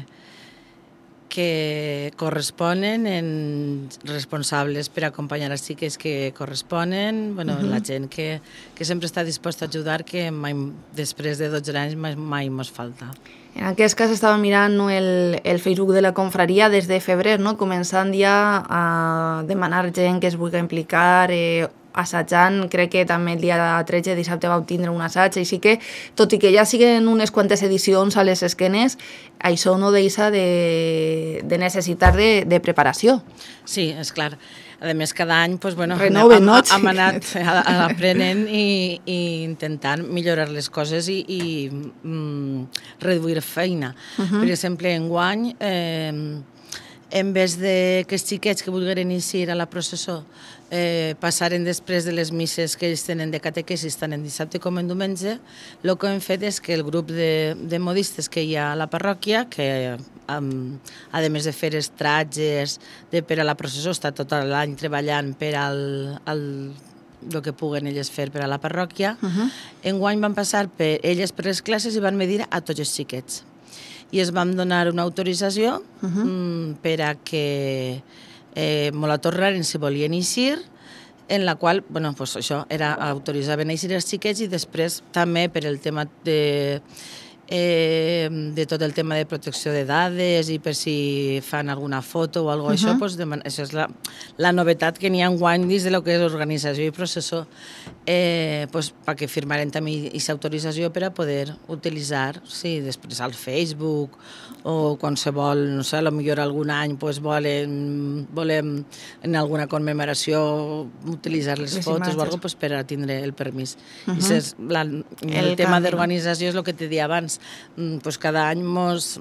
corresponen, en responsables per acompanyar els xiquets que corresponen, la gent que sempre està disposta a ajudar, que mai, després de 12 anys mai mos falta. En aquest cas estava mirant, no, el Facebook de la confraria des de febrer, no, començant ja a demanar gent que es vulgui implicar, assajant. Crec que també el dia 13, dissabte, vau tindre un assaig, així que, tot i que ja siguen unes quantes edicions a les esquenes, això no deixa de necessitar de preparació. Sí, és clar. A més, cada any hem anat aprenent i intentant millorar les coses i reduir feina. Per exemple, enguany, en vez de que els xiquets que vulgueren iniciar a la processó passaren després de les misses que ells tenen de catequesis tant en dissabte com en diumenge, el que hem fet és que el grup de modistes que hi ha a la parròquia, que a més de fer els tratges per a la processó, està tot l'any treballant per el que puguen elles fer per a la parròquia, enguany van passar elles per les classes i van medir a tots els xiquets. I es vam donar una autorització per a que me la tornaren si volien eixir, en la qual, això era autoritzaven a eixir els xiquets i després també per el tema de tot el tema de protecció de dades i per si fan alguna foto o alguna cosa, això és la novetat que n'hi ha enguany dins de lo que és organització i processó, perquè firmaren també aquesta autorització per a poder utilitzar, sí, després al Facebook o qualsevol, no sé, potser algun any volem en alguna commemoració utilitzar les fotos o alguna cosa per a tindre el permís. El tema d'organització és el que te deia abans, cada any mos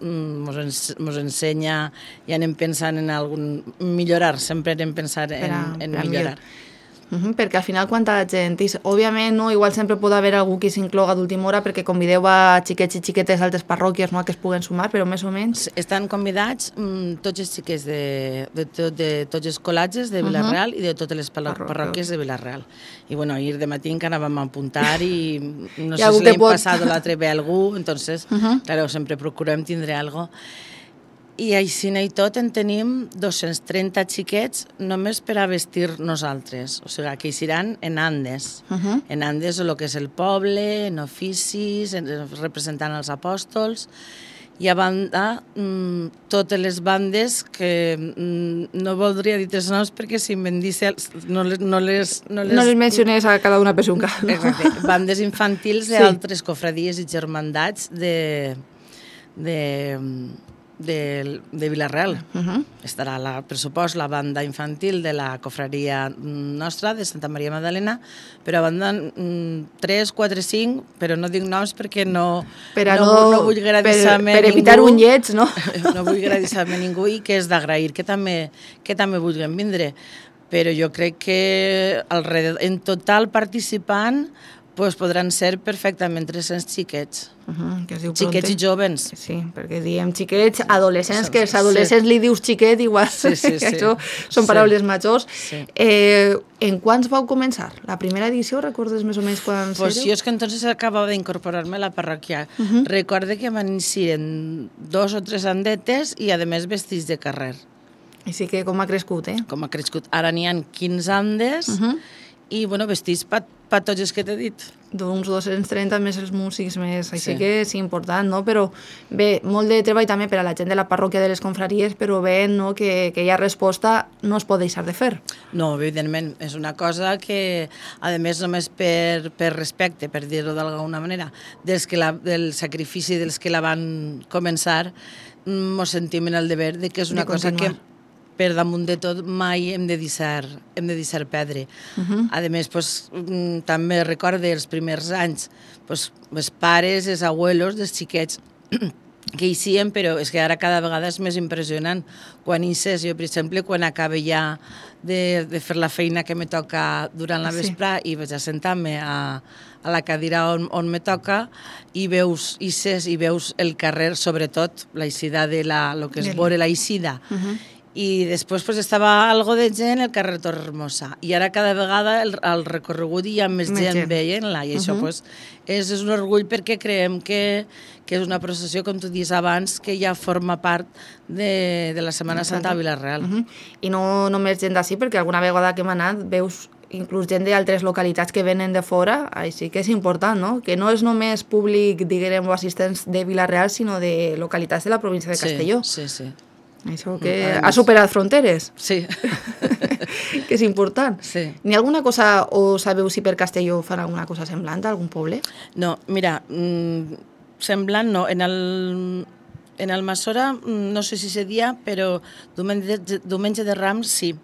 ensenya i anem pensant en millorar, sempre anem pensant en millorar. Perquè al final quanta gent, òbviament igual sempre pot haver algú que s'incloga d'última hora perquè convideu a xiquets i xiquetes d'altres parròquies que es puguen sumar, però més o menys... Estan convidats tots els xiquets de tots els col·latges de Vila-real i de totes les parròquies de Vila-real. I ahir de matí encara vam apuntar i no sé si l'hem passat l'altre ve algú, entonces, claro, sempre procurem tindre algo. I el tema de l'organització és el que te deia abans, després de les misses que ells tenen de catequesis tant en dissabte com en diumenge, el que hem fet és que el grup de modistes que hi ha a la parròquia, que a més de fer els tratges per a la processó, està tot l'any treballant per a el que firmaren també aquesta autorització per a poder utilitzar, sí, després el tema de I així i tot en tenim 230 xiquets només per a vestir nosaltres. O sigui, que hi seran en Andes. En Andes, el que és el poble, en oficis, representant els apòstols. I a banda, totes les bandes que no voldria dir els noms perquè si me'n disse no les mencionés a cada una per un cas. Exacte. Bandes infantils d'altres cofradies i germandats de Vila-real. Estarà, per supost, la banda infantil de la cofraria nostra, de Santa Maria Magdalena, però a banda 3, 4, 5, però no dic noms perquè no vull agradar-me per evitar un lleig, no? No vull agradar-me ningú i que és d'agrair que també vulguin vindre. Però jo crec que en total participant podran ser perfectament 300 xiquets. Xiquets i jovens. Sí, perquè diem xiquets, adolescents, que els adolescents li dius xiquet igual, això són paraules majors. En quants vau començar? La primera edició, recordes més o menys quants éreu? Jo és que entonces acabava d'incorporar-me a la parròquia. Recorde que van iniciar 2 o 3 andetes i a més vestits de carrer. Així que com ha crescut, Com ha crescut. Ara n'hi ha 15 andes i vestits per tots els que t'he dit. D'uns 230 més els músics més, així que és important, no? Però bé, molt de treball també per a la gent de la parròquia de les confraries, però bé, no, que hi ha resposta, no es pot deixar de fer. No, evidentment, és una cosa que, a més, només per respecte, per dir-ho d'alguna manera, del sacrifici dels que la van començar, mos sentim en el deber de que és una cosa que per damunt de tot mai hem de deixar perdre. A més, també recorde els primers anys, els pares, els abuelos dels xiquets que hi siguin, però és que ara cada vegada és més impressionant. Quan jo, per exemple, quan acabo ja de fer la feina que me toca durant la vespre i vaig a sentar-me a la cadira on me toca i veus Isses i veus el carrer, sobretot l'eixida de el que es vora l'eixida. I després estava algo de gent al carrer Torremosa. I ara cada vegada el recorregut hi ha més gent veient-la. I això és un orgull perquè creiem que és una processió, com tu dius abans, que ja forma part de la Setmana Santa a Vila-real. I no només gent d'ací, perquè alguna vegada que hem anat veus inclús gent d'altres localitats que venen de fora, així que és important, no? Que no és només públic, diguem, o assistents de Vila-real, sinó de localitats de la província de Castelló. Sí, sí. Això que ha superat fronteres. Sí. Que és important. Sí. N'hi ha alguna cosa, o sabeu si per Castelló fan alguna cosa semblant a algun poble? No, mira, semblant no. En el Masora no sé si seria, però diumenge de Rams sí.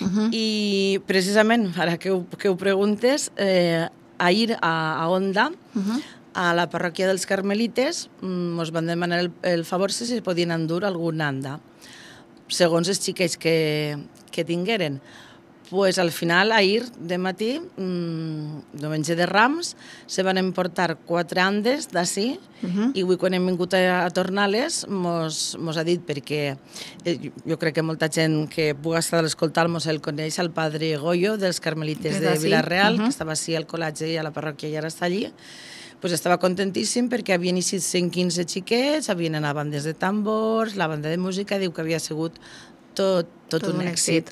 I precisament, ara que ho preguntes, ahir a Onda, a la parròquia dels Carmelites, ens van demanar el favor si es podien endur algun anda, segons els xiquets que tingueren. Pues al final, ahir de matí, diumenge de Rams, se van emportar 4 andes d'ací i avui quan hem vingut a tornar-les mos ha dit, perquè jo crec que molta gent que pugui estar a l'escoltar mos el coneix, el padre Goyo dels Carmelites de Vila-real, que estava així al col·legi i a la parròquia i ara està allí. Pues estava contentíssim perquè havien iniciat 115 xiquets, havien anat bandes de tambors, la banda de música, diu que havia sigut tot un èxit.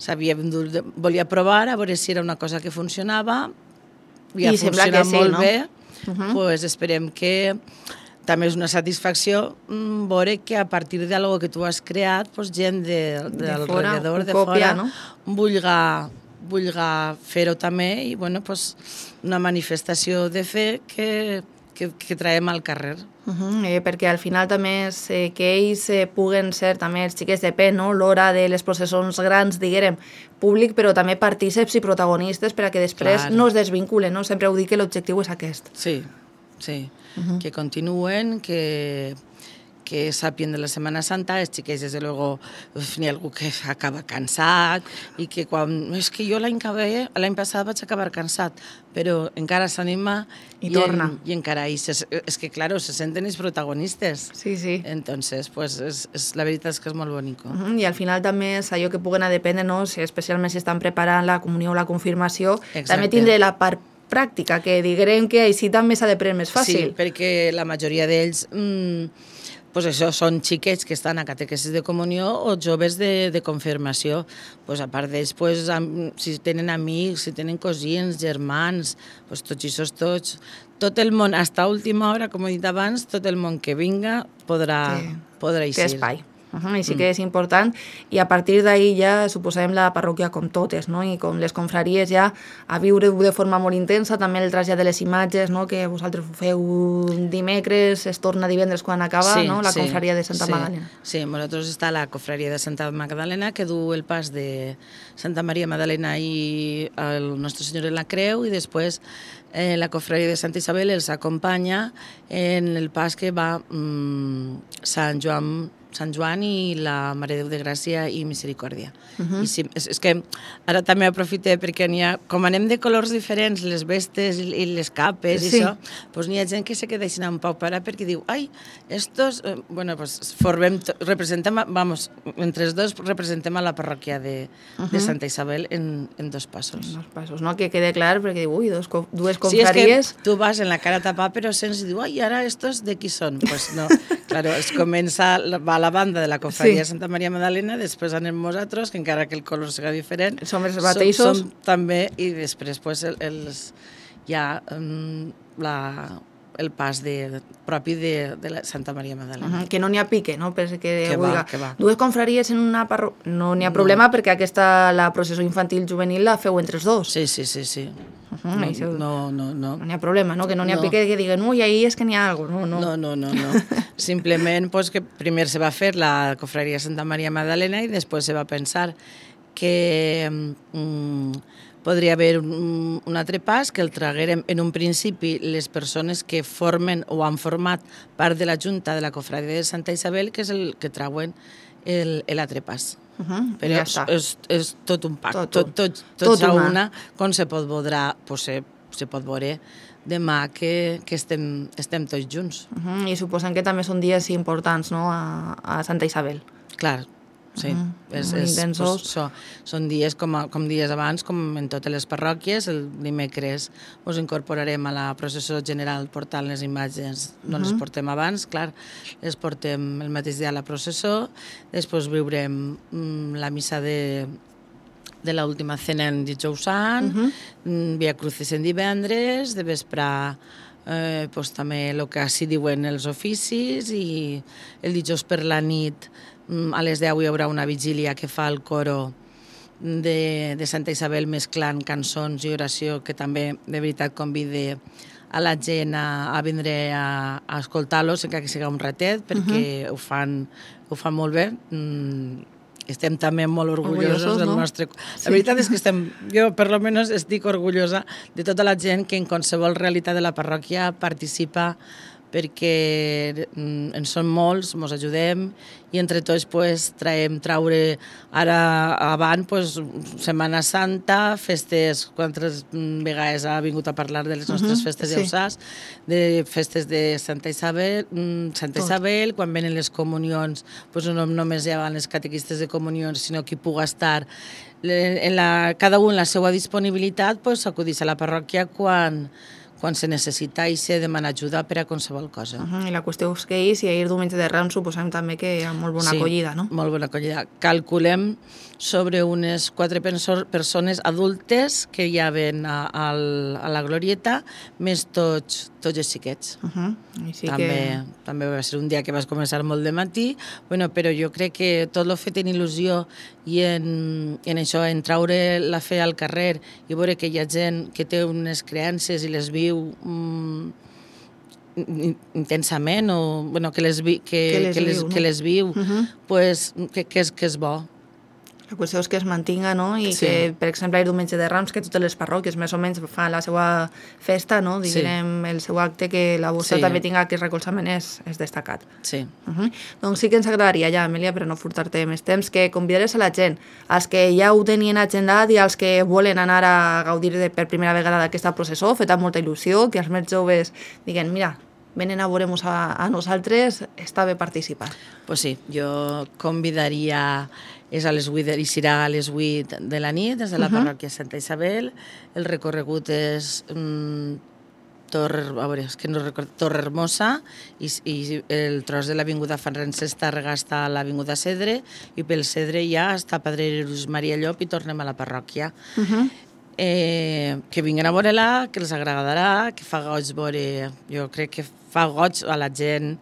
Volia provar a veure si era una cosa que funcionava i ha funcionat molt bé. Pues esperem que també és una satisfacció veure que a partir d'algo que tu has creat, gent del rededor, de fora, vulga fer-ho també i una manifestació de fe que traiem al carrer. Perquè al final també és que ells puguen ser també els xiquets de pen, l'hora de les processons grans, diguem, públic, però també partíceps i protagonistes perquè després no es desvinculen, no? Sempre ho dic que l'objectiu és aquest. Sí, que continuen, que sàpien de la Setmana Santa, els xiquets, des de luego, n'hi ha algú que acaba cansat i que quan... És que jo l'any passat vaig acabar cansat, però encara s'anima i torna. I encara... És que, claro, se senten els protagonistes. Sí, sí. Entonces, la veritat és que és molt bonic. I al final també és allò que puguen a dependre, no? Especialment si estan preparant la comunió o la confirmació, també tindré la part pràctica, que diguem que així també s'ha de prendre més fàcil. Sí, perquè la majoria d'ells... pues això, són xiquets que estan a catequesis de comunió o joves de confirmació. Pues a part d'ells, pues, si tenen amics, si tenen cosins, germans, pues tots i tots, tot el món, fins a última hora, com he dit abans, tot el món que vinga podrà eixir. Té espai. I sí que és important, i a partir d'ahir ja suposem la parròquia com totes, no? I com les confraries ja a viure de forma molt intensa, també el trasllat de les imatges, no? Que vosaltres ho feu dimecres, es torna divendres quan acaba, no? La confraria de Santa Magdalena. Sí, nosaltres està la confraria de Santa Magdalena que du el pas de Santa Maria Magdalena i el Nostre Senyor en la Creu, i després la confraria de Santa Isabel els acompanya en el pas que va Sant Joan i la Mare de Déu de Gràcia i Misericòrdia. I sí, és que ara també aprofite perquè com anem de colors diferents, les vestes i les capes i això, doncs n'hi ha gent que se queda així un poc parat perquè diu, ai, estos, bueno, pues representem, vamos, entre els dos representem a la parròquia de Santa Isabel en dos passos. En dos passos, no? Que quede clar perquè diu, ui, dues confraries... Sí, és que tu vas en la cara tapada però sents i diu, ai, ara estos de qui són? Pues no, claro, es comença, va la banda de la confraria de Santa Maria Magdalena, després anem nosaltres, que encara que el color serà diferent, som els mateixos. Som també, i després pues, ja el pas propi de la Santa Maria Magdalena. Que no n'hi ha pique, no? Que va. Dues confraries en una parròquia, no n'hi ha problema perquè la processó infantil juvenil la feu entre els dos. Sí. No n'hi ha problema, no? Que no n'hi ha pique que diguen, ui, ahí és que n'hi ha alguna cosa. No. Simplement pues, que primer se va fer la confraria Santa Maria Magdalena i després se va pensar que podria haver un altre pas, que el traguérem en un principi les persones que formen o han format part de la Junta de la Confraria de Santa Isabel, que és el que trauen l'altre pas. Però és tot un pack, tot a una, com se pot veure, se pot veure demà que estem tots junts. I suposem que també són dies importants, no?, a Santa Isabel. Clar, sí. Intensos. Són dies com dies abans, com en totes les parròquies. El dimecres ens incorporarem a la processó general portant les imatges. No les portem abans, clar, les portem el mateix dia a la processó. Després viurem la missa de l'última cena en dijous sant, Via Crucis en divendres, de vespre també el que així diuen els oficis, i el dijous per la nit a les 10 hi haurà una vigília que fa el coro de Santa Isabel mesclant cançons i oració, que també de veritat convida a la gent a vindre a escoltar-los, encara que sigui un ratet, perquè ho fan molt bé. Estem també molt orgullosos del nostre... La veritat és que jo per lo menos estic orgullosa de tota la gent que en qualsevol realitat de la parròquia participa, perquè en són molts, ens ajudem i entre tots traure ara avant Setmana Santa, festes, quantes vegades ha vingut a parlar de les nostres festes d'Ausàs, de festes de Santa Isabel, quan venen les comunions, no només hi ha les catequistes de comunions, sinó qui puga estar, cada un la seva disponibilitat, acudís a la parròquia quan se necessita i se demana ajuda per a qualsevol cosa. I la qüestió és que ahir diumenge de Rams suposem també que hi ha molt bona acollida, no? Molt bona acollida. Calculem sobre unes 4 persones adultes que hi ven a la glorieta, més tots els xiquets. També va ser un dia que vas començar molt de matí, però jo crec que tot el fet en il·lusió i en això, en traure la fe al carrer i veure que hi ha gent que té unes creences i les viu intensament, o que les viu, que és bo. La qüestió és que es mantinga, no? I que, per exemple, el diumenge de Rams, que totes les parròquies més o menys fan la seva festa, no? Diguem, el seu acte, que la vostra també tinga aquest recolzament és destacat. Sí. Doncs sí que ens agradaria ja, Amèlia, per no furtar-te més temps, que convidares a la gent, als que ja ho tenien agendat i als que volen anar a gaudir per primera vegada d'aquesta processó, feta amb molta il·lusió, que els més joves diguen, mira, venen a veure-nos a nosaltres, està bé participar. Pues sí, jo convidaria... És a les 8, i serà a les 8 de la nit, des de la parròquia Santa Isabel. El recorregut és Torrehermosa i el tros de l'Avinguda Francesc Tàrrega està a l'Avinguda Cedre i pel Cedre ja està Pedreros Maria Llop i tornem a la parròquia. Que vinguin a veure-la, que els agradarà, que fa goig veure... Jo crec que fa goig a la gent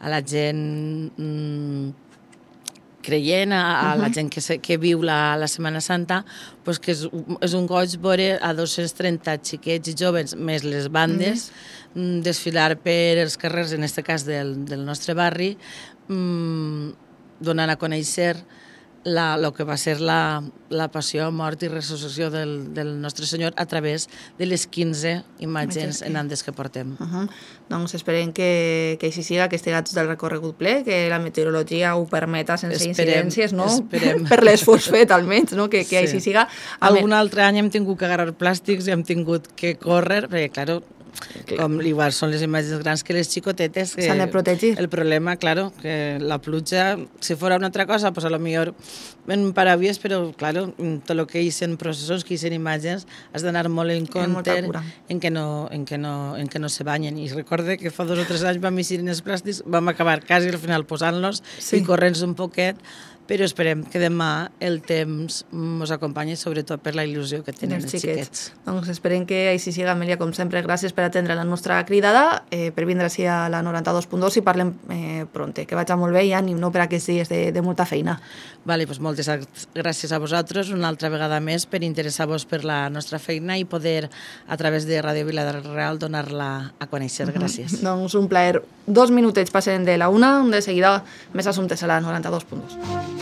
creient, a la gent que viu la Setmana Santa, pues que és un goig veure a 230 xiquets i joves, més les bandes, desfilar per els carrers, en aquest cas del nostre barri, donant a conèixer el que va ser la passió, mort i resurrecció del nostre Senyor a través de les 15 imatges en andes que portem. Doncs esperem que així siga, que estigats del recorregut ple, que la meteorologia ho permeta sense incidències, no? Per l'esforç fet, almenys, no? Que així siga. Algun altre any hem tingut que agarrar plàstics i hem tingut que córrer, perquè, clar, com igual són les imatges grans que les xicotetes, s'han de protegir. El problema, claro, que la pluja, si fora una altra cosa, pues a lo millor en paravies, però, claro, tot el que hi processos, que hi imatges, has d'anar molt en compte en que no se banyen. I recorde que fa 2 o 3 anys vam eixir en els plàstics, vam acabar quasi al final posant-los i corrents un poquet, però esperem que demà el temps ens acompanyi, sobretot per la il·lusió que tenen els xiquets. Doncs esperem que així siga, Amèlia, com sempre. Gràcies per atendre la nostra cridada, per vindre així a la 92.2 i parlem pronte. Que vagi molt bé i ànim, no?, per aquests dies de molta feina. Vale, doncs moltes gràcies a vosaltres una altra vegada més per interessar-vos per la nostra feina i poder, a través de Ràdio Vila-real, donar-la a conèixer. Gràcies. Doncs un plaer. 2 minutets passen de la 1, de seguida més assumptes a la 92.2.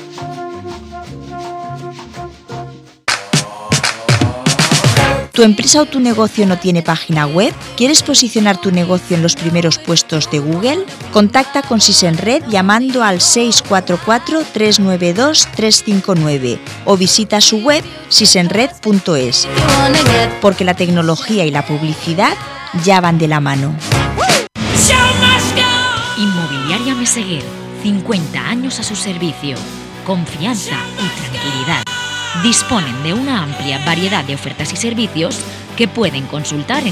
¿Tu empresa o tu negocio no tiene página web? ¿Quieres posicionar tu negocio en los primeros puestos de Google? Contacta con Sisenred llamando al 644-392-359 o visita su web sisenred.es, porque la tecnología y la publicidad ya van de la mano. Inmobiliaria Meseguer, 50 años a su servicio. Confianza y tranquilidad. Disponen de una amplia variedad de ofertas y servicios que pueden consultar en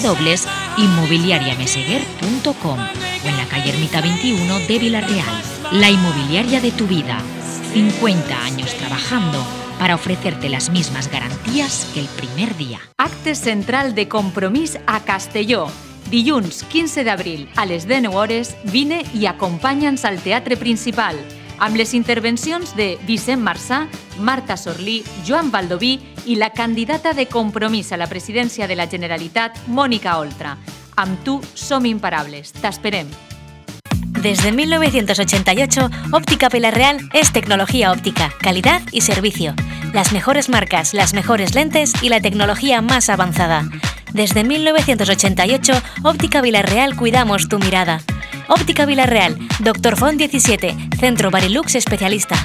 www.inmobiliariameseguer.com o en la calle Ermita 21 de Vila-real. La inmobiliaria de tu vida. 50 años trabajando para ofrecerte las mismas garantías que el primer día. Acte central de Compromís a Castelló. Dilluns 15 d'abril a les 19 hores vine i acompanya'ns al Teatre Principal amb les intervencions de Vicent Marçà, Marta Sorlí, Joan Baldoví i la candidata de Compromís a la presidència de la Generalitat, Mónica Oltra. Amb tu som imparables. T'esperem. Desde 1988, Óptica Vila-real es tecnología óptica, calidad y servicio. Las mejores marcas, las mejores lentes y la tecnología más avanzada. Desde 1988, Óptica Vila-real cuidamos tu mirada. Óptica Vila-real, Dr. Font 17, Centro Barilux Especialista.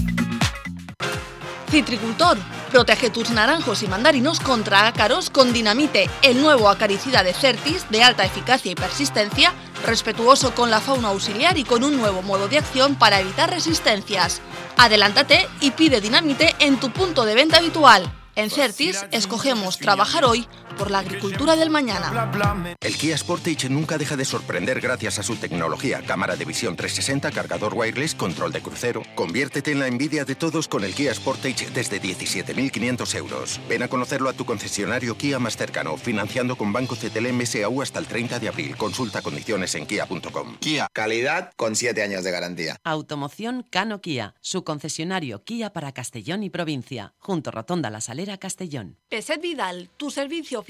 Citricultor, protege tus naranjos y mandarinos contra ácaros con Dinamite, el nuevo acaricida de Certis de alta eficacia y persistencia, respetuoso con la fauna auxiliar y con un nuevo modo de acción para evitar resistencias. Adelántate y pide Dinamite en tu punto de venta habitual. En Certis escogemos trabajar hoy por la agricultura del mañana. El Kia Sportage nunca deja de sorprender gracias a su tecnología, cámara de visión 360, cargador wireless, control de crucero. Conviértete en la envidia de todos con el Kia Sportage desde 17.500 euros. Ven a conocerlo a tu concesionario Kia más cercano, financiando con Banco CTLM SAU hasta el 30 de abril. Consulta condiciones en kia.com. Kia, calidad con 7 años de garantía. Automoción Cano Kia, su concesionario Kia para Castellón y provincia, junto Rotonda La Salera, Castellón. Peset Vidal, tu servicio